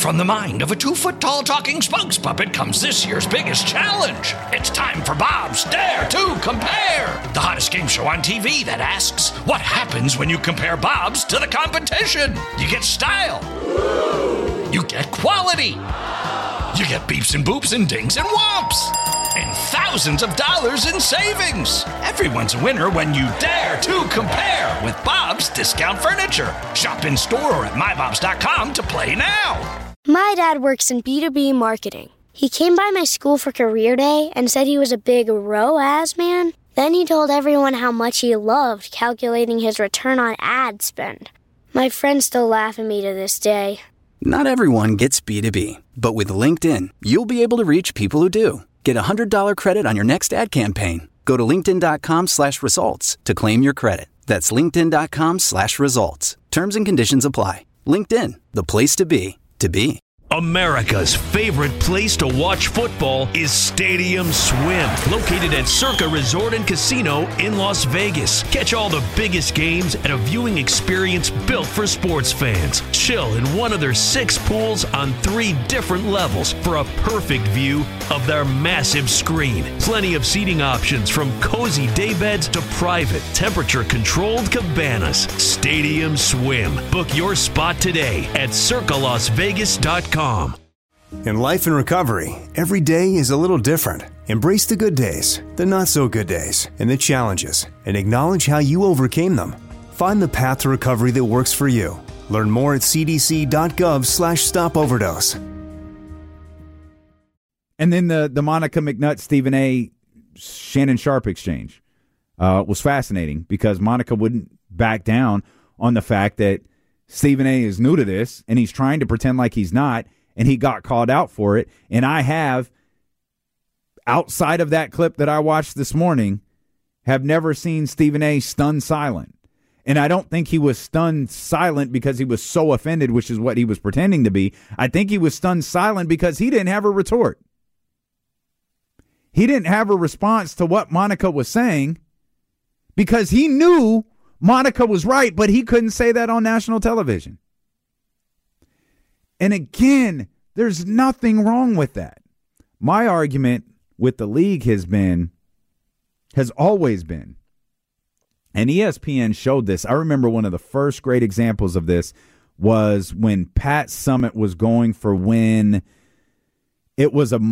From the mind of a 2-foot-tall talking spokes puppet comes this year's biggest challenge. It's time for Bob's Dare to Compare, the hottest game show on TV that asks, what happens when you compare Bob's to the competition? You get style. You get quality. You get beeps and boops and dings and whomps. And thousands of dollars in savings. Everyone's a winner when you dare to compare with Bob's Discount Furniture. Shop in store or at mybobs.com to play now. My dad works in B2B marketing. He came by my school for career day and said he was a big ROAS man. Then he told everyone how much he loved calculating his return on ad spend. My friends still laugh at me to this day. Not everyone gets B2B, but with LinkedIn, you'll be able to reach people who do. Get a $100 credit on your next ad campaign. Go to linkedin.com/results to claim your credit. That's linkedin.com/results. Terms and conditions apply. LinkedIn, the place to be, to be. America's favorite place to watch football is Stadium Swim, located at Circa Resort and Casino in Las Vegas. Catch all the biggest games at a viewing experience built for sports fans. Chill in one of their 6 pools on 3 different levels for a perfect view of their massive screen. Plenty of seating options from cozy daybeds to private, temperature-controlled cabanas. Stadium Swim. Book your spot today at circalasvegas.com. In life and recovery, every day is a little different. Embrace the good days, the not so good days, and the challenges, and acknowledge how you overcame them. Find the path to recovery that works for you. Learn more at cdc.gov/stopoverdose. And then the Monica McNutt, Stephen A. Shannon Sharp exchange was fascinating because Monica wouldn't back down on the fact that Stephen A. is new to this, and he's trying to pretend like he's not, and he got called out for it. And I have, outside of that clip that I watched this morning, have never seen Stephen A. stunned silent. And I don't think he was stunned silent because he was so offended, which is what he was pretending to be. I think he was stunned silent because he didn't have a retort. He didn't have a response to what Monica was saying because he knew Monica was right, but he couldn't say that on national television. And again, there's nothing wrong with that. My argument with the league has always been, and ESPN showed this. I remember one of the first great examples of this was when Pat Summitt was going for win. It was a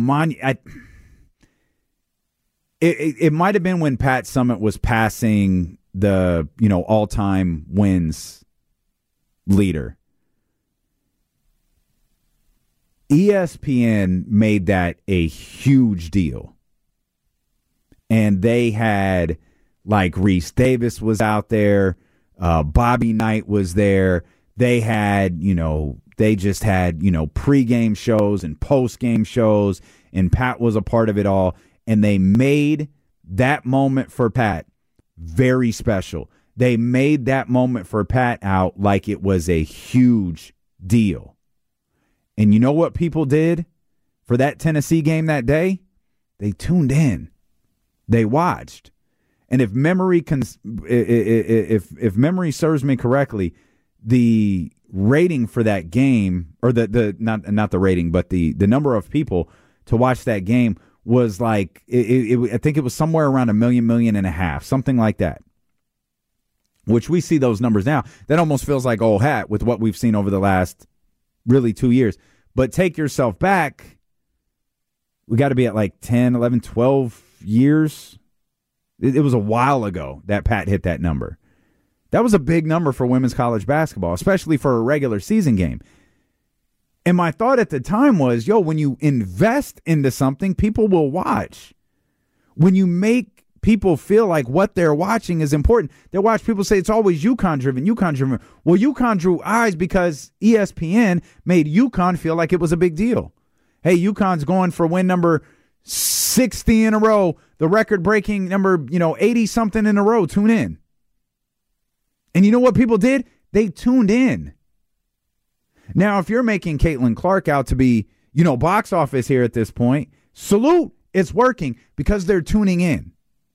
it might have been when Pat Summitt was passing the all-time wins leader. ESPN made that a huge deal. And they had, like, Reese Davis was out there, Bobby Knight was there. They had, they just had, pregame shows and postgame shows, and Pat was a part of it all. And they made that moment for Pat very special. They made that moment for Pat out like it was a huge deal. And you know what people did for that Tennessee game that day? They tuned in. They watched. And if memory if memory serves me correctly, the rating for that game, or the not the rating, but the number of people to watch that game was like, I think it was somewhere around 1.5 million, something like that. Which we see those numbers now. That almost feels like old hat with what we've seen over the last really 2 years. But take yourself back. We got to be at like 10, 11, 12 years. It was a while ago that Pat hit that number. That was a big number for women's college basketball, especially for a regular season game. And my thought at the time was, when you invest into something, people will watch. When you make people feel like what they're watching is important, they'll watch. People say it's always UConn driven. Well, UConn drew eyes because ESPN made UConn feel like it was a big deal. Hey, UConn's going for win number 60 in a row, the record-breaking number, 80-something in a row. Tune in. And you know what people did? They tuned in. Now, if you're making Caitlin Clark out to be, box office here at this point, salute. It's working because they're tuning in.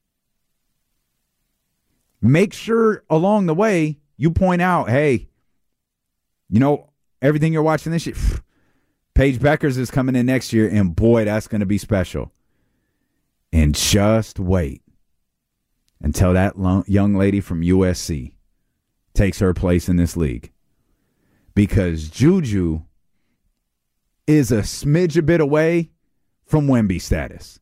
Make sure along the way you point out, hey, everything you're watching this shit, Paige Beckers is coming in next year, and boy, that's going to be special. And just wait until that young lady from USC takes her place in this league. Because Juju is a smidge a bit away from Wemby status.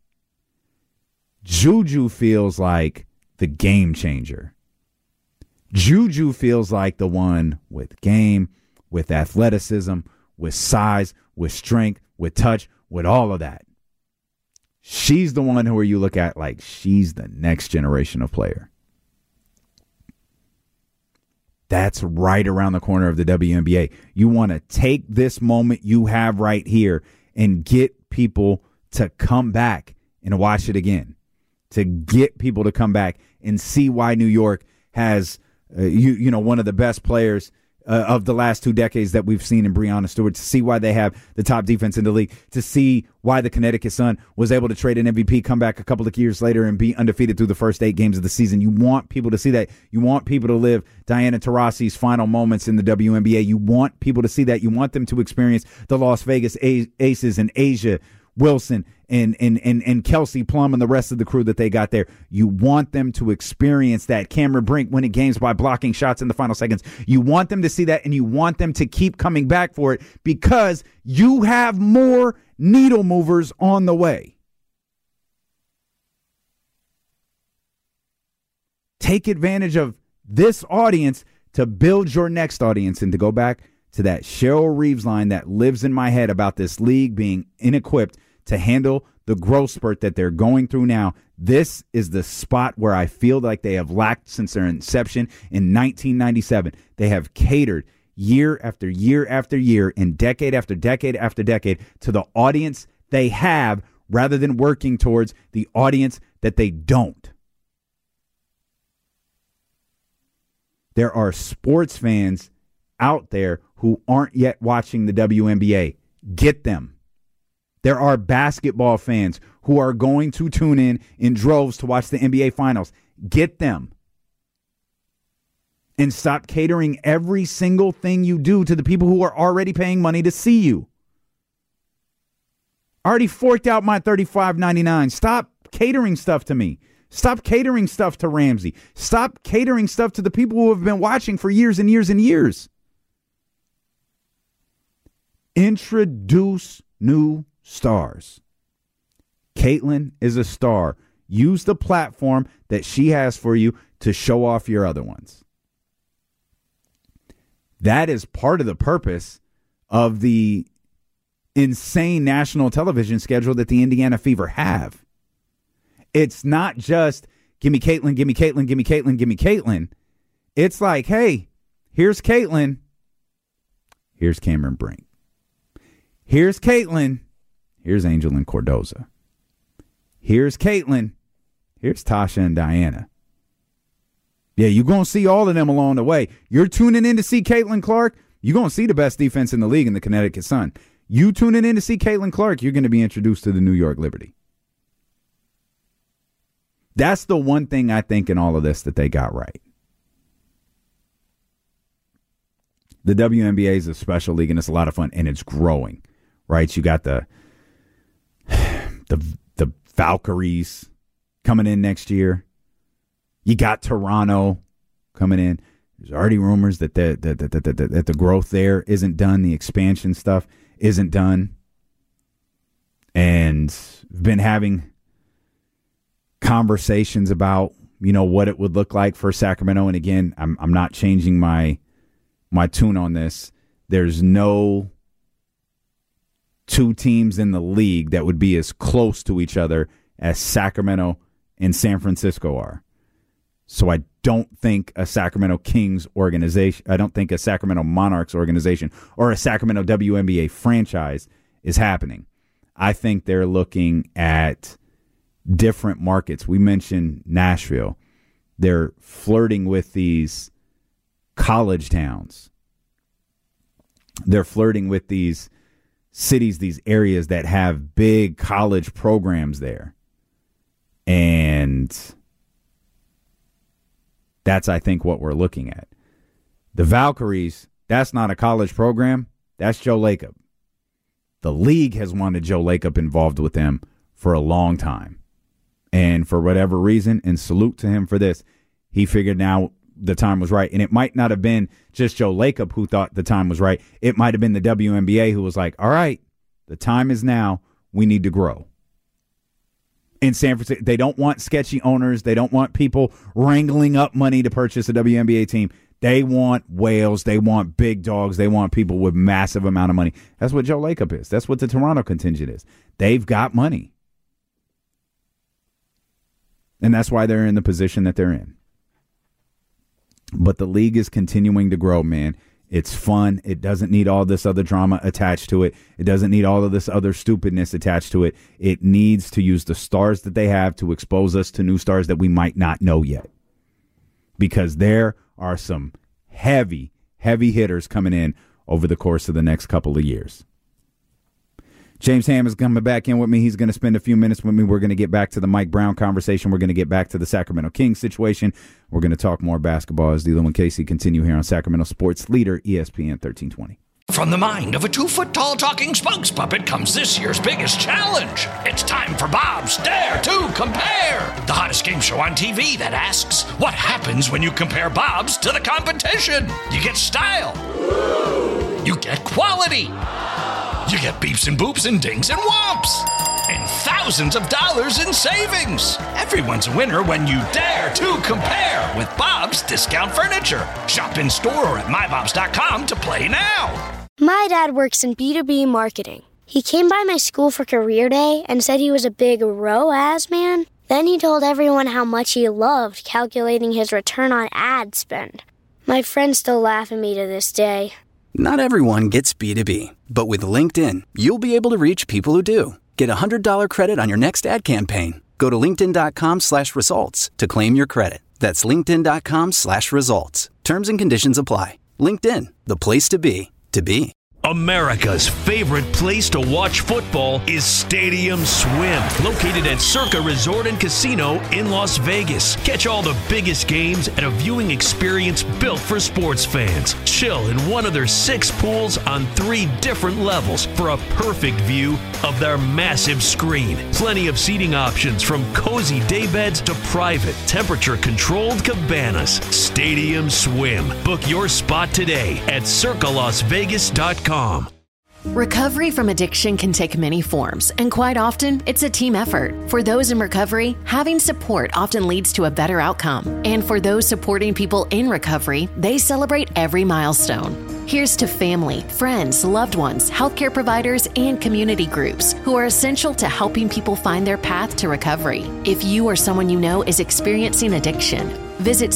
Juju feels like the game changer. Juju feels like the one with game, with athleticism, with size, with strength, with touch, with all of that. She's the one who you look at like she's the next generation of player. That's right around the corner of the WNBA. You want to take this moment you have right here and get people to come back and watch it again. To get people to come back and see why New York has, one of the best players of the last 2 decades that we've seen in Breanna Stewart, to see why they have the top defense in the league, to see why the Connecticut Sun was able to trade an MVP, come back a couple of years later and be undefeated through the first 8 games of the season. You want people to see that. You want people to live Diana Taurasi's final moments in the WNBA. You want people to see that. You want them to experience the Las Vegas Aces and Asia Wilson and Kelsey Plum and the rest of the crew that they got there. You want them to experience that. Cameron Brink winning games by blocking shots in the final seconds. You want them to see that, and you want them to keep coming back for it because you have more needle movers on the way. Take advantage of this audience to build your next audience. And to go back to that Cheryl Reeves line that lives in my head about this league being inequipped to handle the growth spurt that they're going through now. This is the spot where I feel like they have lacked since their inception in 1997. They have catered year after year after year and decade after decade after decade to the audience they have rather than working towards the audience that they don't. There are sports fans out there who aren't yet watching the WNBA. Get them. There are basketball fans who are going to tune in droves to watch the NBA Finals. Get them. And stop catering every single thing you do to the people who are already paying money to see you. I already forked out my $35.99. Stop catering stuff to me. Stop catering stuff to Ramsey. Stop catering stuff to the people who have been watching for years and years and years. Introduce new stars. Caitlin is a star. Use the platform that she has for you to show off your other ones. That is part of the purpose of the insane national television schedule that the Indiana Fever have. It's not just give me Caitlin, give me Caitlin, give me Caitlin, give me Caitlin. It's like, hey, here's Caitlin. Here's Cameron Brink. Here's Caitlin. Here's Angelin Cordoza. Here's Caitlin. Here's Tasha and Diana. Yeah, you're going to see all of them along the way. You're tuning in to see Caitlin Clark. You're going to see the best defense in the league in the Connecticut Sun. You tuning in to see Caitlin Clark, you're going to be introduced to the New York Liberty. That's the one thing I think in all of this that they got right. The WNBA is a special league, and it's a lot of fun, and it's growing, right? You got the Valkyries coming in next year. You got Toronto coming in. There's already rumors that the growth there isn't done. The expansion stuff isn't done. And we've been having conversations about, what it would look like for Sacramento. And again, I'm not changing my tune on this. There's no two teams in the league that would be as close to each other as Sacramento and San Francisco are. So I don't think a Sacramento Kings organization, I don't think a Sacramento Monarchs organization or a Sacramento WNBA franchise is happening. I think they're looking at different markets. We mentioned Nashville. They're flirting with these college towns. They're flirting with these cities, these areas that have big college programs there. And that's, I think, what we're looking at. The Valkyries, that's not a college program. That's Joe Lacob. The league has wanted Joe Lacob involved with them for a long time. And for whatever reason, and salute to him for this, he figured now the time was right. And it might not have been just Joe Lacob who thought the time was right. It might have been the WNBA who was like, all right, the time is now. We need to grow. In San Francisco, they don't want sketchy owners. They don't want people wrangling up money to purchase a WNBA team. They want whales. They want big dogs. They want people with massive amount of money. That's what Joe Lacob is. That's what the Toronto contingent is. They've got money. And that's why they're in the position that they're in. But the league is continuing to grow, man. It's fun. It doesn't need all this other drama attached to it. It doesn't need all of this other stupidness attached to it. It needs to use the stars that they have to expose us to new stars that we might not know yet. Because there are some heavy, heavy hitters coming in over the course of the next couple of years. James Ham is coming back in with me. He's going to spend a few minutes with me. We're going to get back to the Mike Brown conversation. We're going to get back to the Sacramento Kings situation. We're going to talk more basketball as D'Lo and Casey continue here on Sacramento Sports Leader, ESPN 1320. From the mind of a 2-foot-tall talking spokes puppet comes this year's biggest challenge. It's time for Bob's Dare to Compare, the hottest game show on TV that asks, what happens when you compare Bob's to the competition? You get style. You get quality. You get beeps and boops and dings and whomps. And thousands of dollars in savings. Everyone's a winner when you dare to compare with Bob's Discount Furniture. Shop in store or at mybobs.com to play now. My dad works in B2B marketing. He came by my school for career day and said he was a big ROAS man. Then he told everyone how much he loved calculating his return on ad spend. My friends still laugh at me to this day. Not everyone gets B2B, but with LinkedIn, you'll be able to reach people who do. Get a $100 credit on your next ad campaign. Go to linkedin.com/results to claim your credit. That's linkedin.com/results. Terms and conditions apply. LinkedIn, the place to be, to be. America's favorite place to watch football is Stadium Swim, located at Circa Resort and Casino in Las Vegas. Catch all the biggest games at a viewing experience built for sports fans. Chill in one of their 6 pools on 3 different levels for a perfect view of their massive screen. Plenty of seating options from cozy daybeds to private, temperature-controlled cabanas. Stadium Swim. Book your spot today at circalasvegas.com. Recovery from addiction can take many forms, and quite often, it's a team effort. For those in recovery, having support often leads to a better outcome. And for those supporting people in recovery, they celebrate every milestone. Here's to family, friends, loved ones, healthcare providers, and community groups who are essential to helping people find their path to recovery. If you or someone you know is experiencing addiction, visit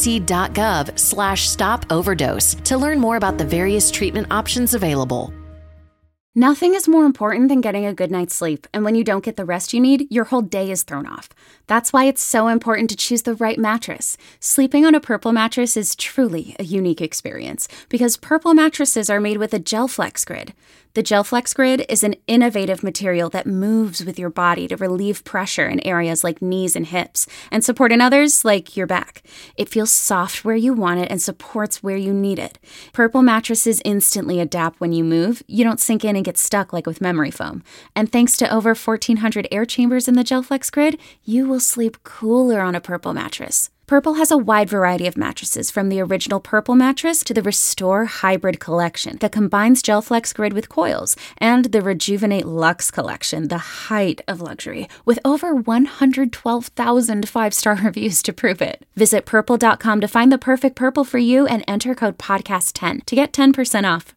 cdc.gov/stop overdose to learn more about the various treatment options available. Nothing is more important than getting a good night's sleep, and when you don't get the rest you need, your whole day is thrown off. That's why it's so important to choose the right mattress. Sleeping on a Purple mattress is truly a unique experience because Purple mattresses are made with a GelFlex Grid. The GelFlex Grid is an innovative material that moves with your body to relieve pressure in areas like knees and hips and support in others like your back. It feels soft where you want it and supports where you need it. Purple mattresses instantly adapt when you move. You don't sink in and get stuck like with memory foam. And thanks to over 1,400 air chambers in the GelFlex Grid, you will sleep cooler on a Purple mattress. Purple has a wide variety of mattresses, from the original Purple mattress to the Restore Hybrid collection that combines GelFlex Grid with coils, and the Rejuvenate Luxe collection, the height of luxury, with over 112,000 5-star reviews to prove it. Visit Purple.com to find the perfect Purple for you and enter code podcast10 to get 10% off.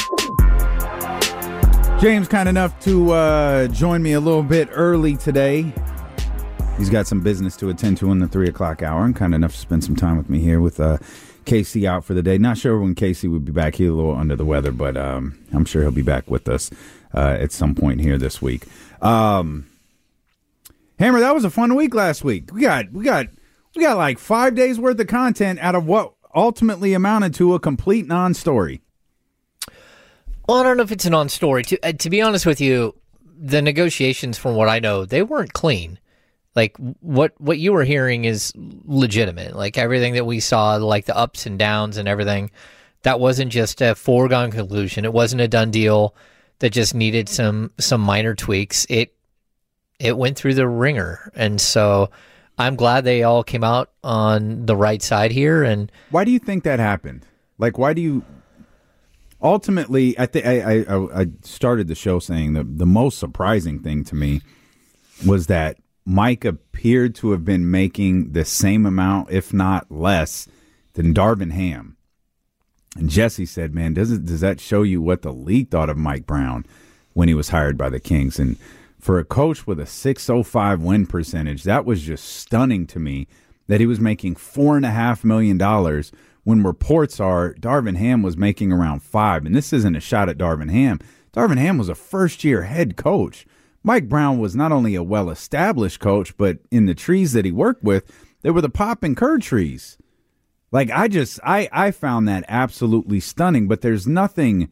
James kind enough to join me a little bit early today. He's got some business to attend to in the 3 o'clock hour, and kind enough to spend some time with me here with Casey out for the day. Not sure when Casey would be back. He's a little under the weather, but I'm sure he'll be back with us at some point here this week. Hammer, that was a fun week last week. We got like 5 days worth of content out of what ultimately amounted to a complete non-story. Well, I don't know if it's a non-story. To be honest with you, the negotiations, from what I know, they weren't clean. Like, what you were hearing is legitimate. Like, everything that we saw, like the ups and downs and everything, that wasn't just a foregone conclusion. It wasn't a done deal. that just needed some minor tweaks, it went through the ringer. And so I'm glad they all came out on the right side here. And why do you think that happened? Like, why do you ultimately? I started the show saying that the most surprising thing to me was that Mike appeared to have been making the same amount, if not less, than Darvin Ham. And Jesse said, man, does that show you what the league thought of Mike Brown when he was hired by the Kings? And for a coach with a .605 win percentage, that was just stunning to me, that he was making $4.5 million when reports are Darvin Ham was making around $5 million. And this isn't a shot at Darvin Ham. Darvin Ham was a first-year head coach. Mike Brown was not only a well-established coach, but in the trees that he worked with, they were the pop and cur trees. Like, I found that absolutely stunning, but there's nothing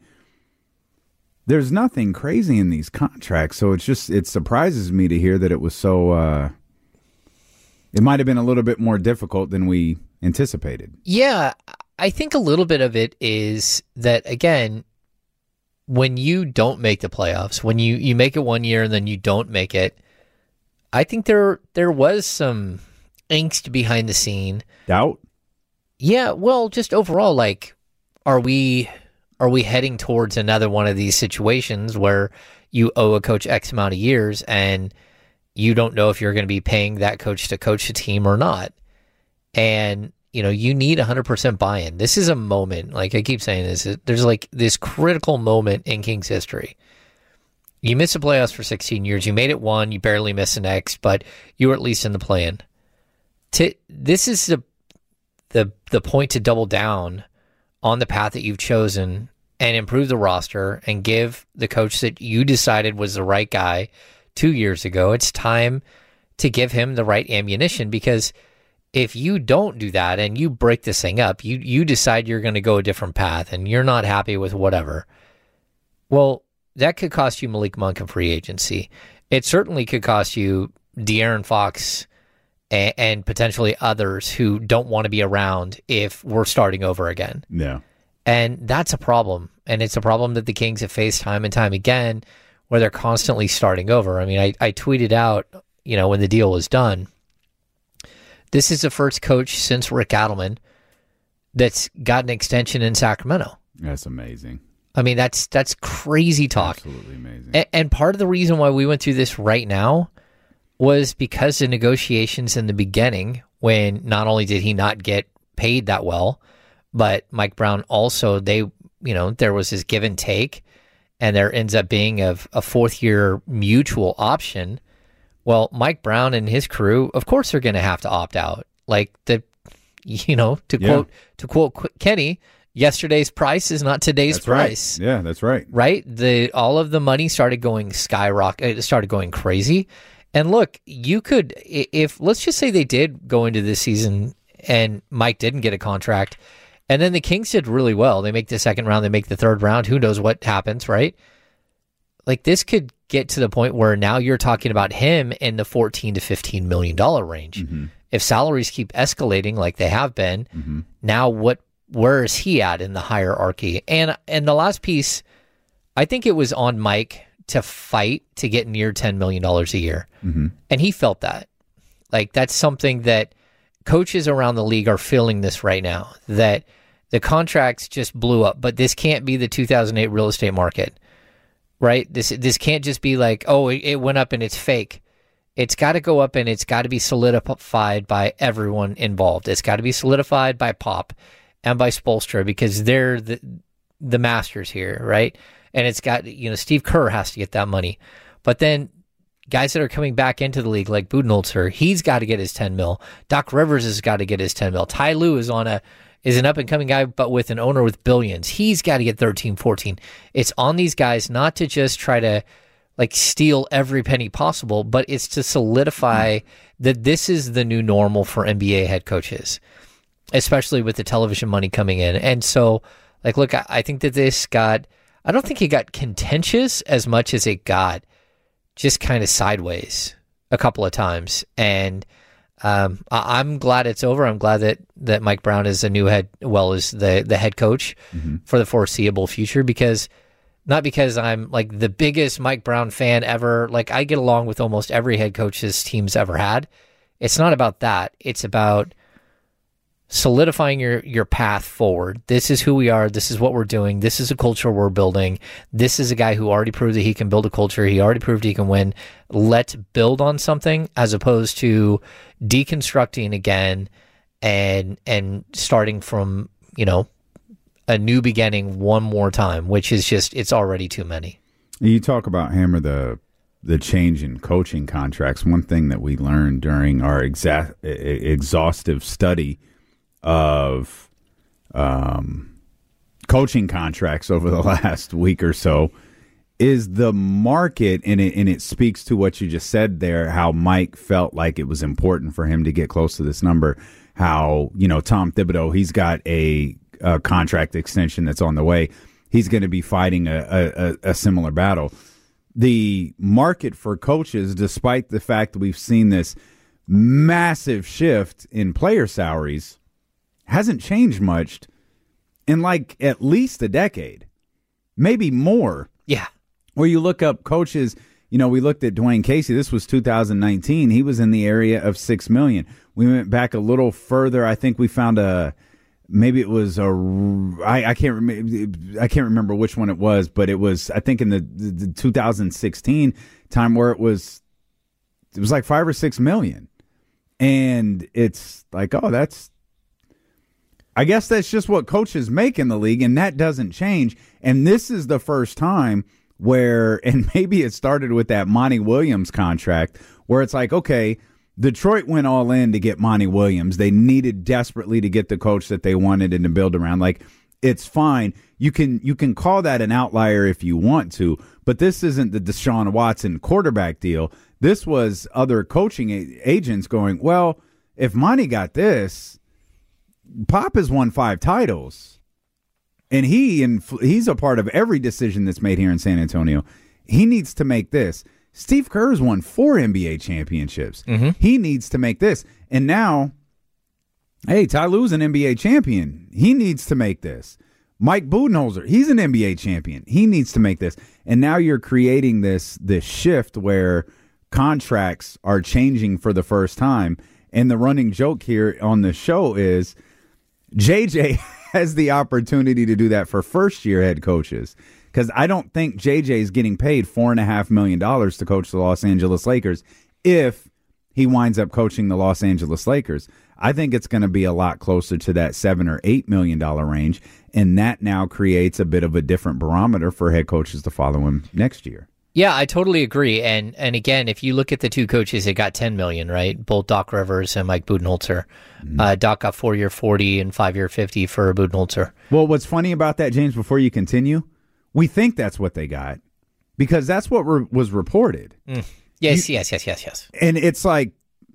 crazy in these contracts. So it surprises me to hear that it was so, it might have been a little bit more difficult than we anticipated. Yeah, I think a little bit of it is that, again, when you don't make the playoffs, when you make it 1 year and then you don't make it, I think there was some angst behind the scene. Doubt? Yeah, well, just overall, like, are we heading towards another one of these situations where you owe a coach X amount of years and you don't know if you're going to be paying that coach to coach the team or not? And, you need 100% buy-in. This is a moment, like I keep saying this, there's like this critical moment in Kings history. You missed the playoffs for 16 years. You made it one. You barely missed the next, but you were at least in the play-in. This is the point to double down on the path that you've chosen and improve the roster and give the coach that you decided was the right guy 2 years ago. It's time to give him the right ammunition, because if you don't do that and you break this thing up, you decide you're going to go a different path and you're not happy with whatever, well, that could cost you Malik Monk in free agency. It certainly could cost you De'Aaron Fox and potentially others who don't want to be around if we're starting over again. Yeah. And that's a problem. And it's a problem that the Kings have faced time and time again, where they're constantly starting over. I mean, I tweeted out, when the deal was done, this is the first coach since Rick Adelman that's got an extension in Sacramento. That's amazing. I mean, that's crazy talk. Absolutely amazing. And part of the reason why we went through this right now was because the negotiations in the beginning, when not only did he not get paid that well, but Mike Brown also, there was this give and take, and there ends up being a fourth-year mutual option. Well, Mike Brown and his crew, of course, are going to have to opt out. Like, to quote Kenny, yesterday's price is not today's price. Right. Yeah, that's right. Right? All of the money started going skyrocket. It started going crazy. And look, you could, if let's just say they did go into this season and Mike didn't get a contract, and then the Kings did really well. They make the second round, they make the third round. Who knows what happens, right? Like, this could get to the point where now you're talking about him in the $14 to $15 million range. Mm-hmm. If salaries keep escalating like they have been, mm-hmm. now where is he at in the hierarchy? And the last piece, I think it was on Mike to fight to get near $10 million a year. Mm-hmm. And he felt that. Like, that's something that coaches around the league are feeling this right now, that the contracts just blew up. But this can't be the 2008 real estate market, right? This can't just be like, oh, it went up and it's fake. It's got to go up and it's got to be solidified by everyone involved. It's got to be solidified by Pop and by Spoelstra, because they're the masters here, right? And it's got, Steve Kerr has to get that money. But then guys that are coming back into the league, like Budenholzer, he's got to get his 10 mil. Doc Rivers has got to get his 10 mil. Ty Lue is an up-and-coming guy, but with an owner with billions. He's got to get 13, 14. It's on these guys not to just try to, steal every penny possible, but it's to solidify that this is the new normal for NBA head coaches, especially with the television money coming in. And so, look, I think that I don't think it got contentious as much as it got just kind of sideways a couple of times. And I'm glad it's over. I'm glad that Mike Brown is the new head, as the head coach mm-hmm. for the foreseeable future, because not because I'm like the biggest Mike Brown fan ever. Like, I get along with almost every head coach this team's ever had. It's not about that. It's about solidifying your path forward. This is who we are. This is what we're doing. This is a culture we're building. This is a guy who already proved that he can build a culture. He already proved he can win. Let's build on something, as opposed to deconstructing again and starting from, a new beginning one more time, which is just, it's already too many. You talk about, Hammer, the change in coaching contracts. One thing that we learned during our exhaustive study of coaching contracts over the last week or so is the market, and it speaks to what you just said there, how Mike felt like it was important for him to get close to this number, how, Tom Thibodeau, he's got a contract extension that's on the way. He's going to be fighting a similar battle. The market for coaches, despite the fact that we've seen this massive shift in player salaries, hasn't changed much in like at least a decade, maybe more. Yeah. Where you look up coaches, we looked at Dwayne Casey. This was 2019. He was in the area of $6 million. We went back a little further. I think we found I can't remember which one it was, but it was, I think, in the 2016 time where it was like $5 or $6 million. And it's like, I guess that's just what coaches make in the league, and that doesn't change. And this is the first time where, and maybe it started with that Monty Williams contract, where it's like, okay, Detroit went all in to get Monty Williams. They needed desperately to get the coach that they wanted and to build around. Like, it's fine. You can call that an outlier if you want to, but this isn't the Deshaun Watson quarterback deal. This was other coaching agents going, well, if Monty got this, Pop has won 5 titles, and he's a part of every decision that's made here in San Antonio. He needs to make this. Steve Kerr's won 4 NBA championships. Mm-hmm. He needs to make this. And now, hey, Ty Lue's an NBA champion. He needs to make this. Mike Budenholzer, he's an NBA champion. He needs to make this. And now you're creating this shift where contracts are changing for the first time. And the running joke here on the show is JJ has the opportunity to do that for first-year head coaches. Because I don't think JJ is getting paid $4.5 million to coach the Los Angeles Lakers if he winds up coaching the Los Angeles Lakers. I think it's going to be a lot closer to that $7 or $8 million range, and that now creates a bit of a different barometer for head coaches to follow him next year. Yeah, I totally agree. And again, if you look at the two coaches that got $10 million, right, both Doc Rivers and Mike Budenholzer, Doc got 4-year $40 and 5-year $50 for Budenholzer. Well, what's funny about that, James, before you continue, we think that's what they got because that's what was reported. Yes. And it's like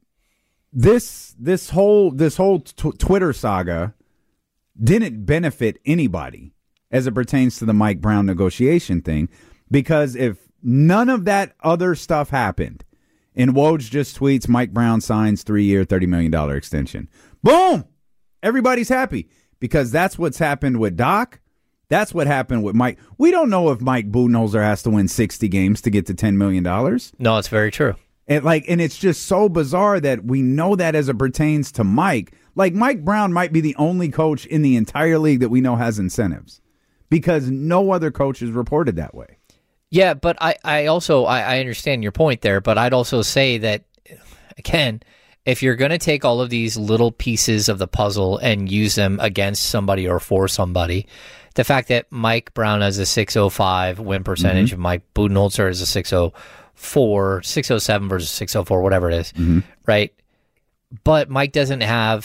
this whole Twitter saga didn't benefit anybody as it pertains to the Mike Brown negotiation thing, because if none of that other stuff happened and Woj just tweets Mike Brown signs 3-year $30 million extension, boom, everybody's happy, because that's what's happened with Doc. That's what happened with Mike. We don't know if Mike Budenholzer has to win 60 games to get to $10 million. No, it's very true. And it's just so bizarre that we know that as it pertains to Mike. Like, Mike Brown might be the only coach in the entire league that we know has incentives, because no other coach is reported that way. Yeah, but I also understand your point there, but I'd also say that, again, if you're going to take all of these little pieces of the puzzle and use them against somebody or for somebody, the fact that Mike Brown has a 605 win percentage and Mike Budenholzer is a 604, 607 versus 604, whatever it is, right? But Mike Brown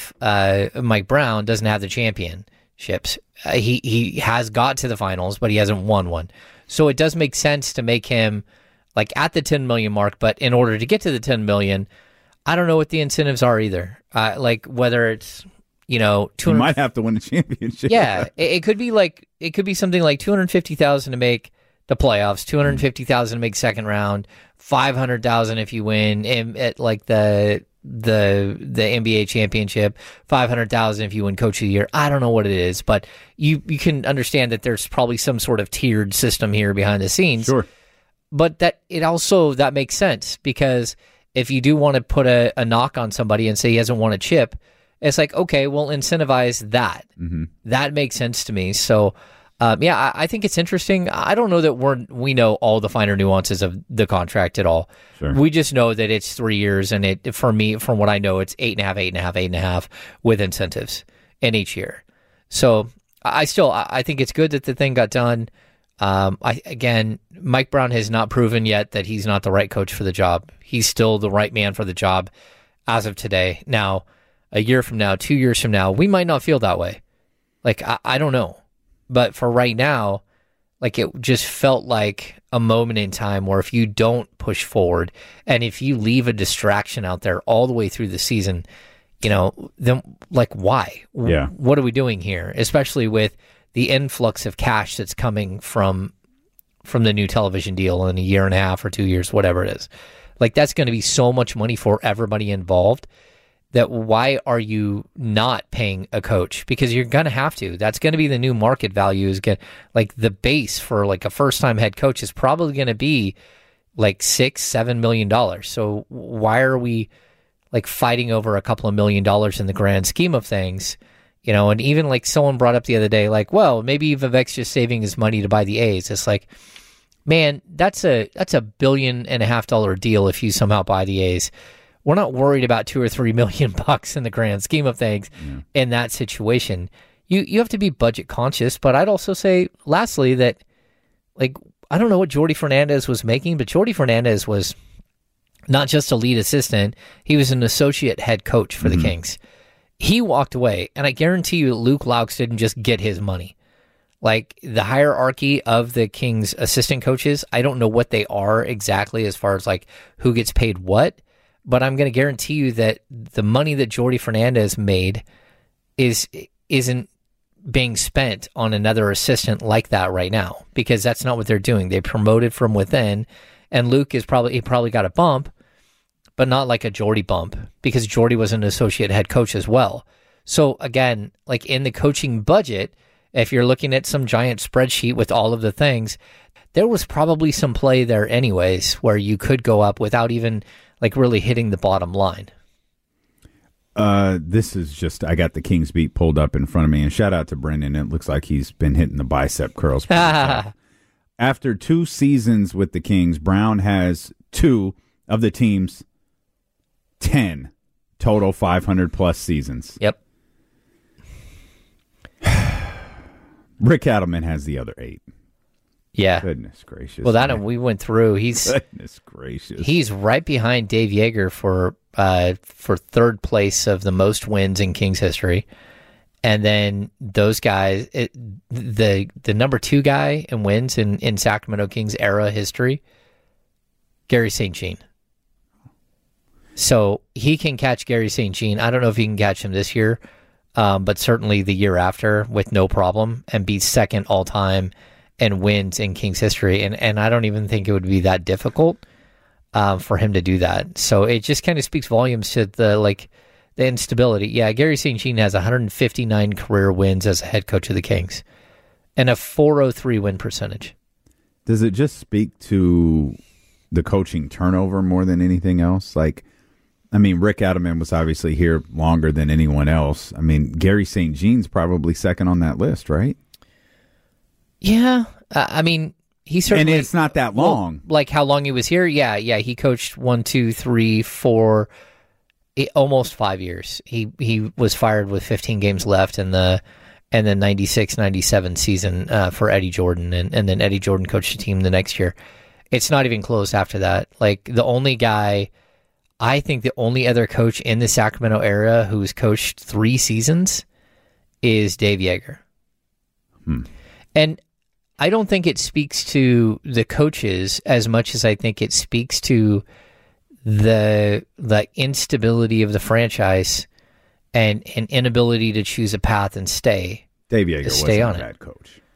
doesn't have the championships. He has got to the finals, but he hasn't won one. So it does make sense to make him like at the 10 million mark, but in order to get to the 10 million, I don't know what the incentives are either. Like whether it's, you might have to win a championship. Yeah, it could be something like $250,000 to make the playoffs, $250,000 to make second round, $500,000 if you win at like the the NBA championship, $500,000 if you win Coach of the Year. I don't know what it is, but you can understand that there's probably some sort of tiered system here behind the scenes. Sure. But that makes sense, because if you do want to put a knock on somebody and say he hasn't won a chip, it's like, okay, we'll incentivize that. Mm-hmm. That makes sense to me. So, I think it's interesting. I don't know that we know all the finer nuances of the contract at all. Sure. We just know that it's 3 years, and for me, from what I know, it's 8.5 with incentives in each year. So I think it's good that the thing got done. Mike Brown has not proven yet that he's not the right coach for the job. He's still the right man for the job as of today. Now, a year from now, 2 years from now, we might not feel that way. Like, I don't know. But for right now, like, it just felt like a moment in time where if you don't push forward and if you leave a distraction out there all the way through the season, then, like, why? Yeah. What are we doing here? Especially with the influx of cash that's coming from the new television deal in a year and a half or 2 years, whatever it is. Like, that's going to be so much money for everybody involved that why are you not paying a coach? Because you're going to have to. That's going to be the new market value. Like, the base for like a first-time head coach is probably going to be like $6-7 million. So why are we like fighting over a couple of $1 million in the grand scheme of things? And even like someone brought up the other day, like, well, maybe Vivek's just saving his money to buy the A's. It's like, man, that's a $1.5 billion deal if you somehow buy the A's. We're not worried about $2 or $3 million in the grand scheme of things in that situation. You have to be budget conscious, but I'd also say, lastly, that, like, I don't know what Jordi Fernandez was making, but Jordi Fernandez was not just a lead assistant; he was an associate head coach for the Kings. He walked away, and I guarantee you, Luke Laux didn't just get his money. Like, the hierarchy of the Kings assistant coaches, I don't know what they are exactly as far as like who gets paid what. But I'm going to guarantee you that the money that Jordi Fernandez made isn't being spent on another assistant like that right now, because that's not what they're doing. They promoted from within, and Luke probably got a bump, but not like a Jordi bump, because Jordi was an associate head coach as well. So again, like, in the coaching budget, if you're looking at some giant spreadsheet with all of the things, there was probably some play there anyways where you could go up without even like really hitting the bottom line. This is just, I got the Kings beat pulled up in front of me, and shout out to Brendan. It looks like he's been hitting the bicep curls. After 2 seasons with the Kings, Brown has 2 of the team's 10 total 500-plus seasons. Yep. Rick Adelman has the other 8. Yeah. Goodness gracious. Well, that we went through. Goodness gracious. He's right behind Dave Yeager for third place of the most wins in Kings history. And then those guys, the number 2 guy in wins in Sacramento Kings era history, Gary St. Jean. So he can catch Gary St. Jean. I don't know if he can catch him this year, but certainly the year after with no problem, and be second all time and wins in Kings history. And I don't even think it would be that difficult for him to do that. So it just kind of speaks volumes to the instability. Yeah, Gary St. Jean has 159 career wins as a head coach of the Kings and a .403 win percentage. Does it just speak to the coaching turnover more than anything else? Like, I mean, Rick Adelman was obviously here longer than anyone else. I mean, Gary St. Jean's probably second on that list, right? Yeah, I mean, he certainly... And it's not that long. Well, like how long he was here? Yeah, he coached 1, 2, 3, 4, almost 5 years. He was fired with 15 games left in the 96-97 season for Eddie Jordan, and then Eddie Jordan coached the team the next year. It's not even close after that. Like, I think the only other coach in the Sacramento era who's coached 3 seasons is Dave Yeager. And I don't think it speaks to the coaches as much as I think it speaks to the instability of the franchise and an inability to choose a path and stay. Dave Yeager wasn't a bad coach.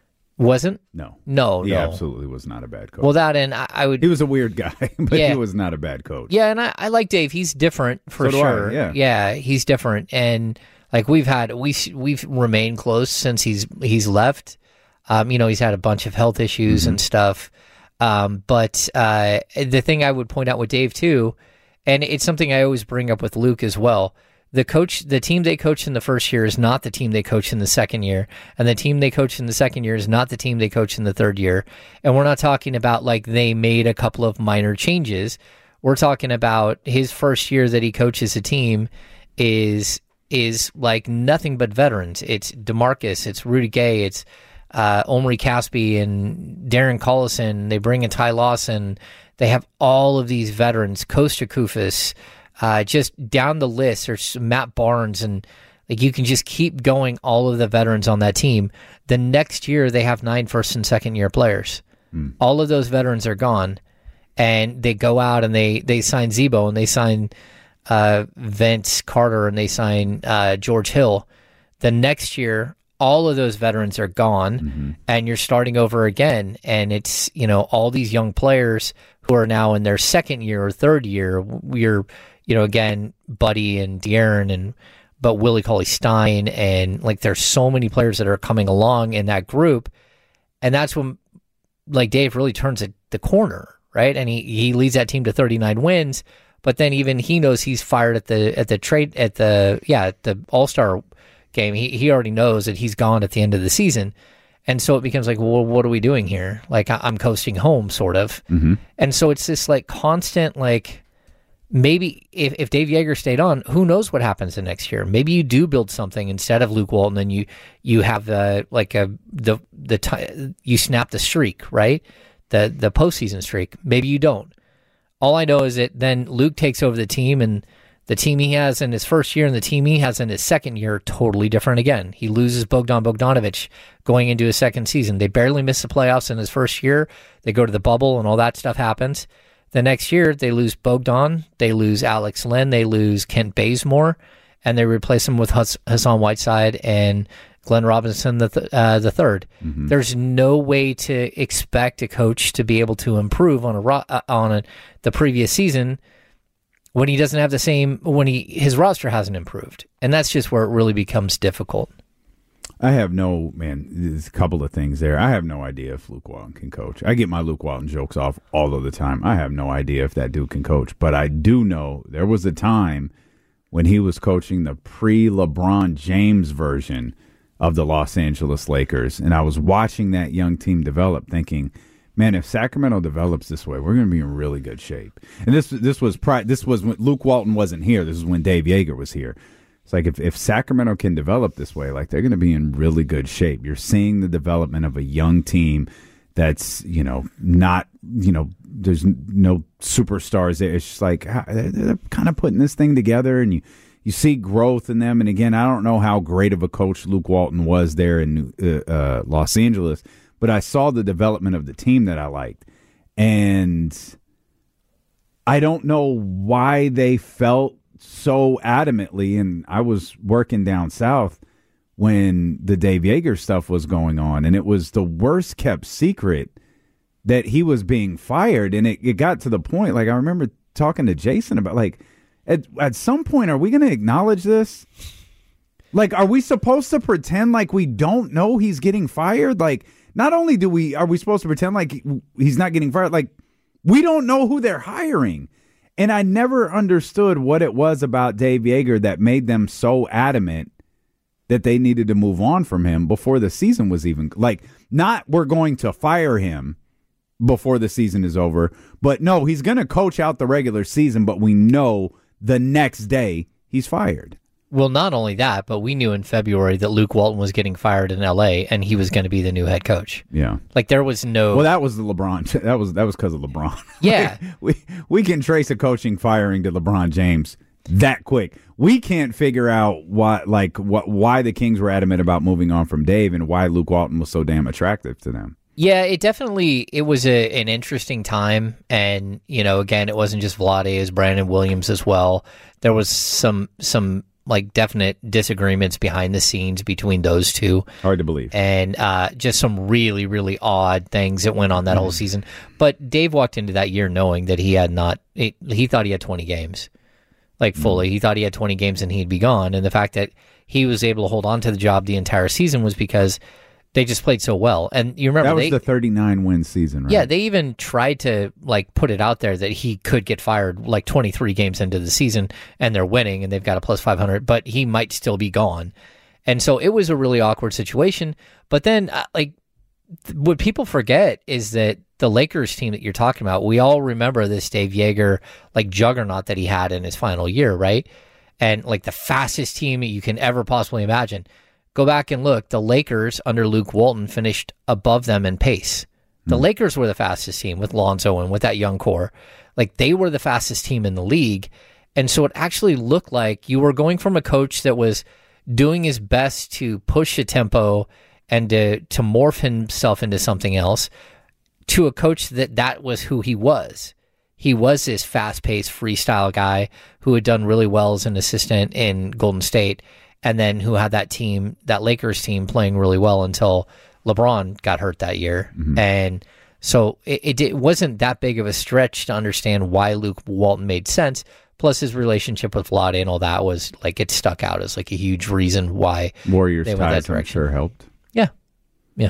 Wasn't? No. He no. absolutely was not a bad coach. Well, that and I would. He was a weird guy, but Yeah. he was not a bad coach. Yeah, and I like Dave. He's different for So do I, sure. yeah. He's different, and like we've remained close since he's left. He's had a bunch of health issues and stuff. But the thing I would point out with Dave too, and it's something I always bring up with Luke as well. The team they coached in the first year is not the team they coached in the second year, and the team they coached in the second year is not the team they coached in the third year. And we're not talking about like they made a couple of minor changes. We're talking about his first year that he coaches a team is like nothing but veterans. It's DeMarcus, it's Rudy Gay, it's Omri Caspi and Darren Collison. They bring in Ty Lawson. They have all of these veterans, Kosta Koufis, just down the list. There's Matt Barnes, and like you can just keep going. All of the veterans on that team. The next year, they have 9 first and second year players. All of those veterans are gone, and they go out and they sign Zebo and they sign Vince Carter and they sign George Hill. The next year, all of those veterans are gone, and you're starting over again. And it's all these young players who are now in their second year or third year. We're again, Buddy and De'Aaron but Willie Cauley-Stein, and like there's so many players that are coming along in that group, and that's when like Dave really turns the corner, right? And he leads that team to 39 wins, but then even he knows he's fired at the All-Star game. He already knows that he's gone at the end of the season. And so it becomes like, well, what are we doing here? Like I'm coasting home, sort of. And so it's this like constant, like, maybe if Dave Yeager stayed on, who knows what happens the next year? Maybe you do build something instead of Luke Walton, and you have you snap the streak, right? The postseason streak. Maybe you don't. All I know is that then Luke takes over the team, and the team he has in his first year and the team he has in his second year are totally different again. He loses Bogdan Bogdanovic going into his second season. They barely miss the playoffs in his first year. They go to the bubble and all that stuff happens. The next year, they lose Bogdan, they lose Alex Len, they lose Kent Bazemore, and they replace him with Hassan Whiteside and Glenn Robinson the third. There's no way to expect a coach to be able to improve on the previous season when he doesn't have the same, his roster hasn't improved. And that's just where it really becomes difficult. There's a couple of things there. I have no idea if Luke Walton can coach. I get my Luke Walton jokes off all of the time. I have no idea if that dude can coach. But I do know there was a time when he was coaching the pre-LeBron James version of the Los Angeles Lakers. And I was watching that young team develop thinking, man, if Sacramento develops this way, we're going to be in really good shape. And this was when Luke Walton wasn't here. This is when Dave Yeager was here. It's like if Sacramento can develop this way, like they're going to be in really good shape. You're seeing the development of a young team that's, not, there's no superstars there. It's just like they're kind of putting this thing together, and you see growth in them. And again, I don't know how great of a coach Luke Walton was there in Los Angeles, but I saw the development of the team that I liked. And I don't know why they felt so adamantly, and I was working down south when the Dave Yeager stuff was going on, and it was the worst kept secret that he was being fired. And it got to the point, like I remember talking to Jason about, like, at some point, are we going to acknowledge this? Like, are we supposed to pretend like we don't know he's getting fired? Like, not only are we supposed to pretend like he's not getting fired, like we don't know who they're hiring. And I never understood what it was about Dave Yeager that made them so adamant that they needed to move on from him before the season was even, like, not we're going to fire him before the season is over, but no, he's going to coach out the regular season, but we know the next day he's fired. Well, not only that, but we knew in February that Luke Walton was getting fired in L.A. and he was going to be the new head coach. Yeah, like there was no. Well, that was the LeBron. That was because of LeBron. Yeah, like, we can trace a coaching firing to LeBron James that quick. We can't figure out why the Kings were adamant about moving on from Dave and why Luke Walton was so damn attractive to them. Yeah, it was an interesting time, and again, it wasn't just Vlade, it was Brandon Williams as well. There was some like definite disagreements behind the scenes between those two. Hard to believe. And just some really, really odd things that went on that whole season. But Dave walked into that year knowing that he thought he had 20 games, like fully. He thought he had 20 games and he'd be gone. And the fact that he was able to hold on to the job the entire season was because they just played so well. And you remember that was the 39-win season, right? Yeah, they even tried to like put it out there that he could get fired like 23 games into the season and they're winning and they've got a plus 500, but he might still be gone. And so it was a really awkward situation. But then what people forget is that the Lakers team that you're talking about, we all remember this Dave Yeager like juggernaut that he had in his final year, right? And like the fastest team you can ever possibly imagine. Go back and look. The Lakers under Luke Walton finished above them in pace. The Lakers were the fastest team with Lonzo and with that young core. Like they were the fastest team in the league. And so it actually looked like you were going from a coach that was doing his best to push the tempo and to morph himself into something else to a coach that was who he was. He was this fast-paced freestyle guy who had done really well as an assistant in Golden State, and then who had that team, that Lakers team, playing really well until LeBron got hurt that year. Mm-hmm. And so it wasn't that big of a stretch to understand why Luke Walton made sense. Plus his relationship with Vlade and all that was like, it stuck out as like a huge reason why Warriors they went that direction. Sure helped. Yeah. Yeah.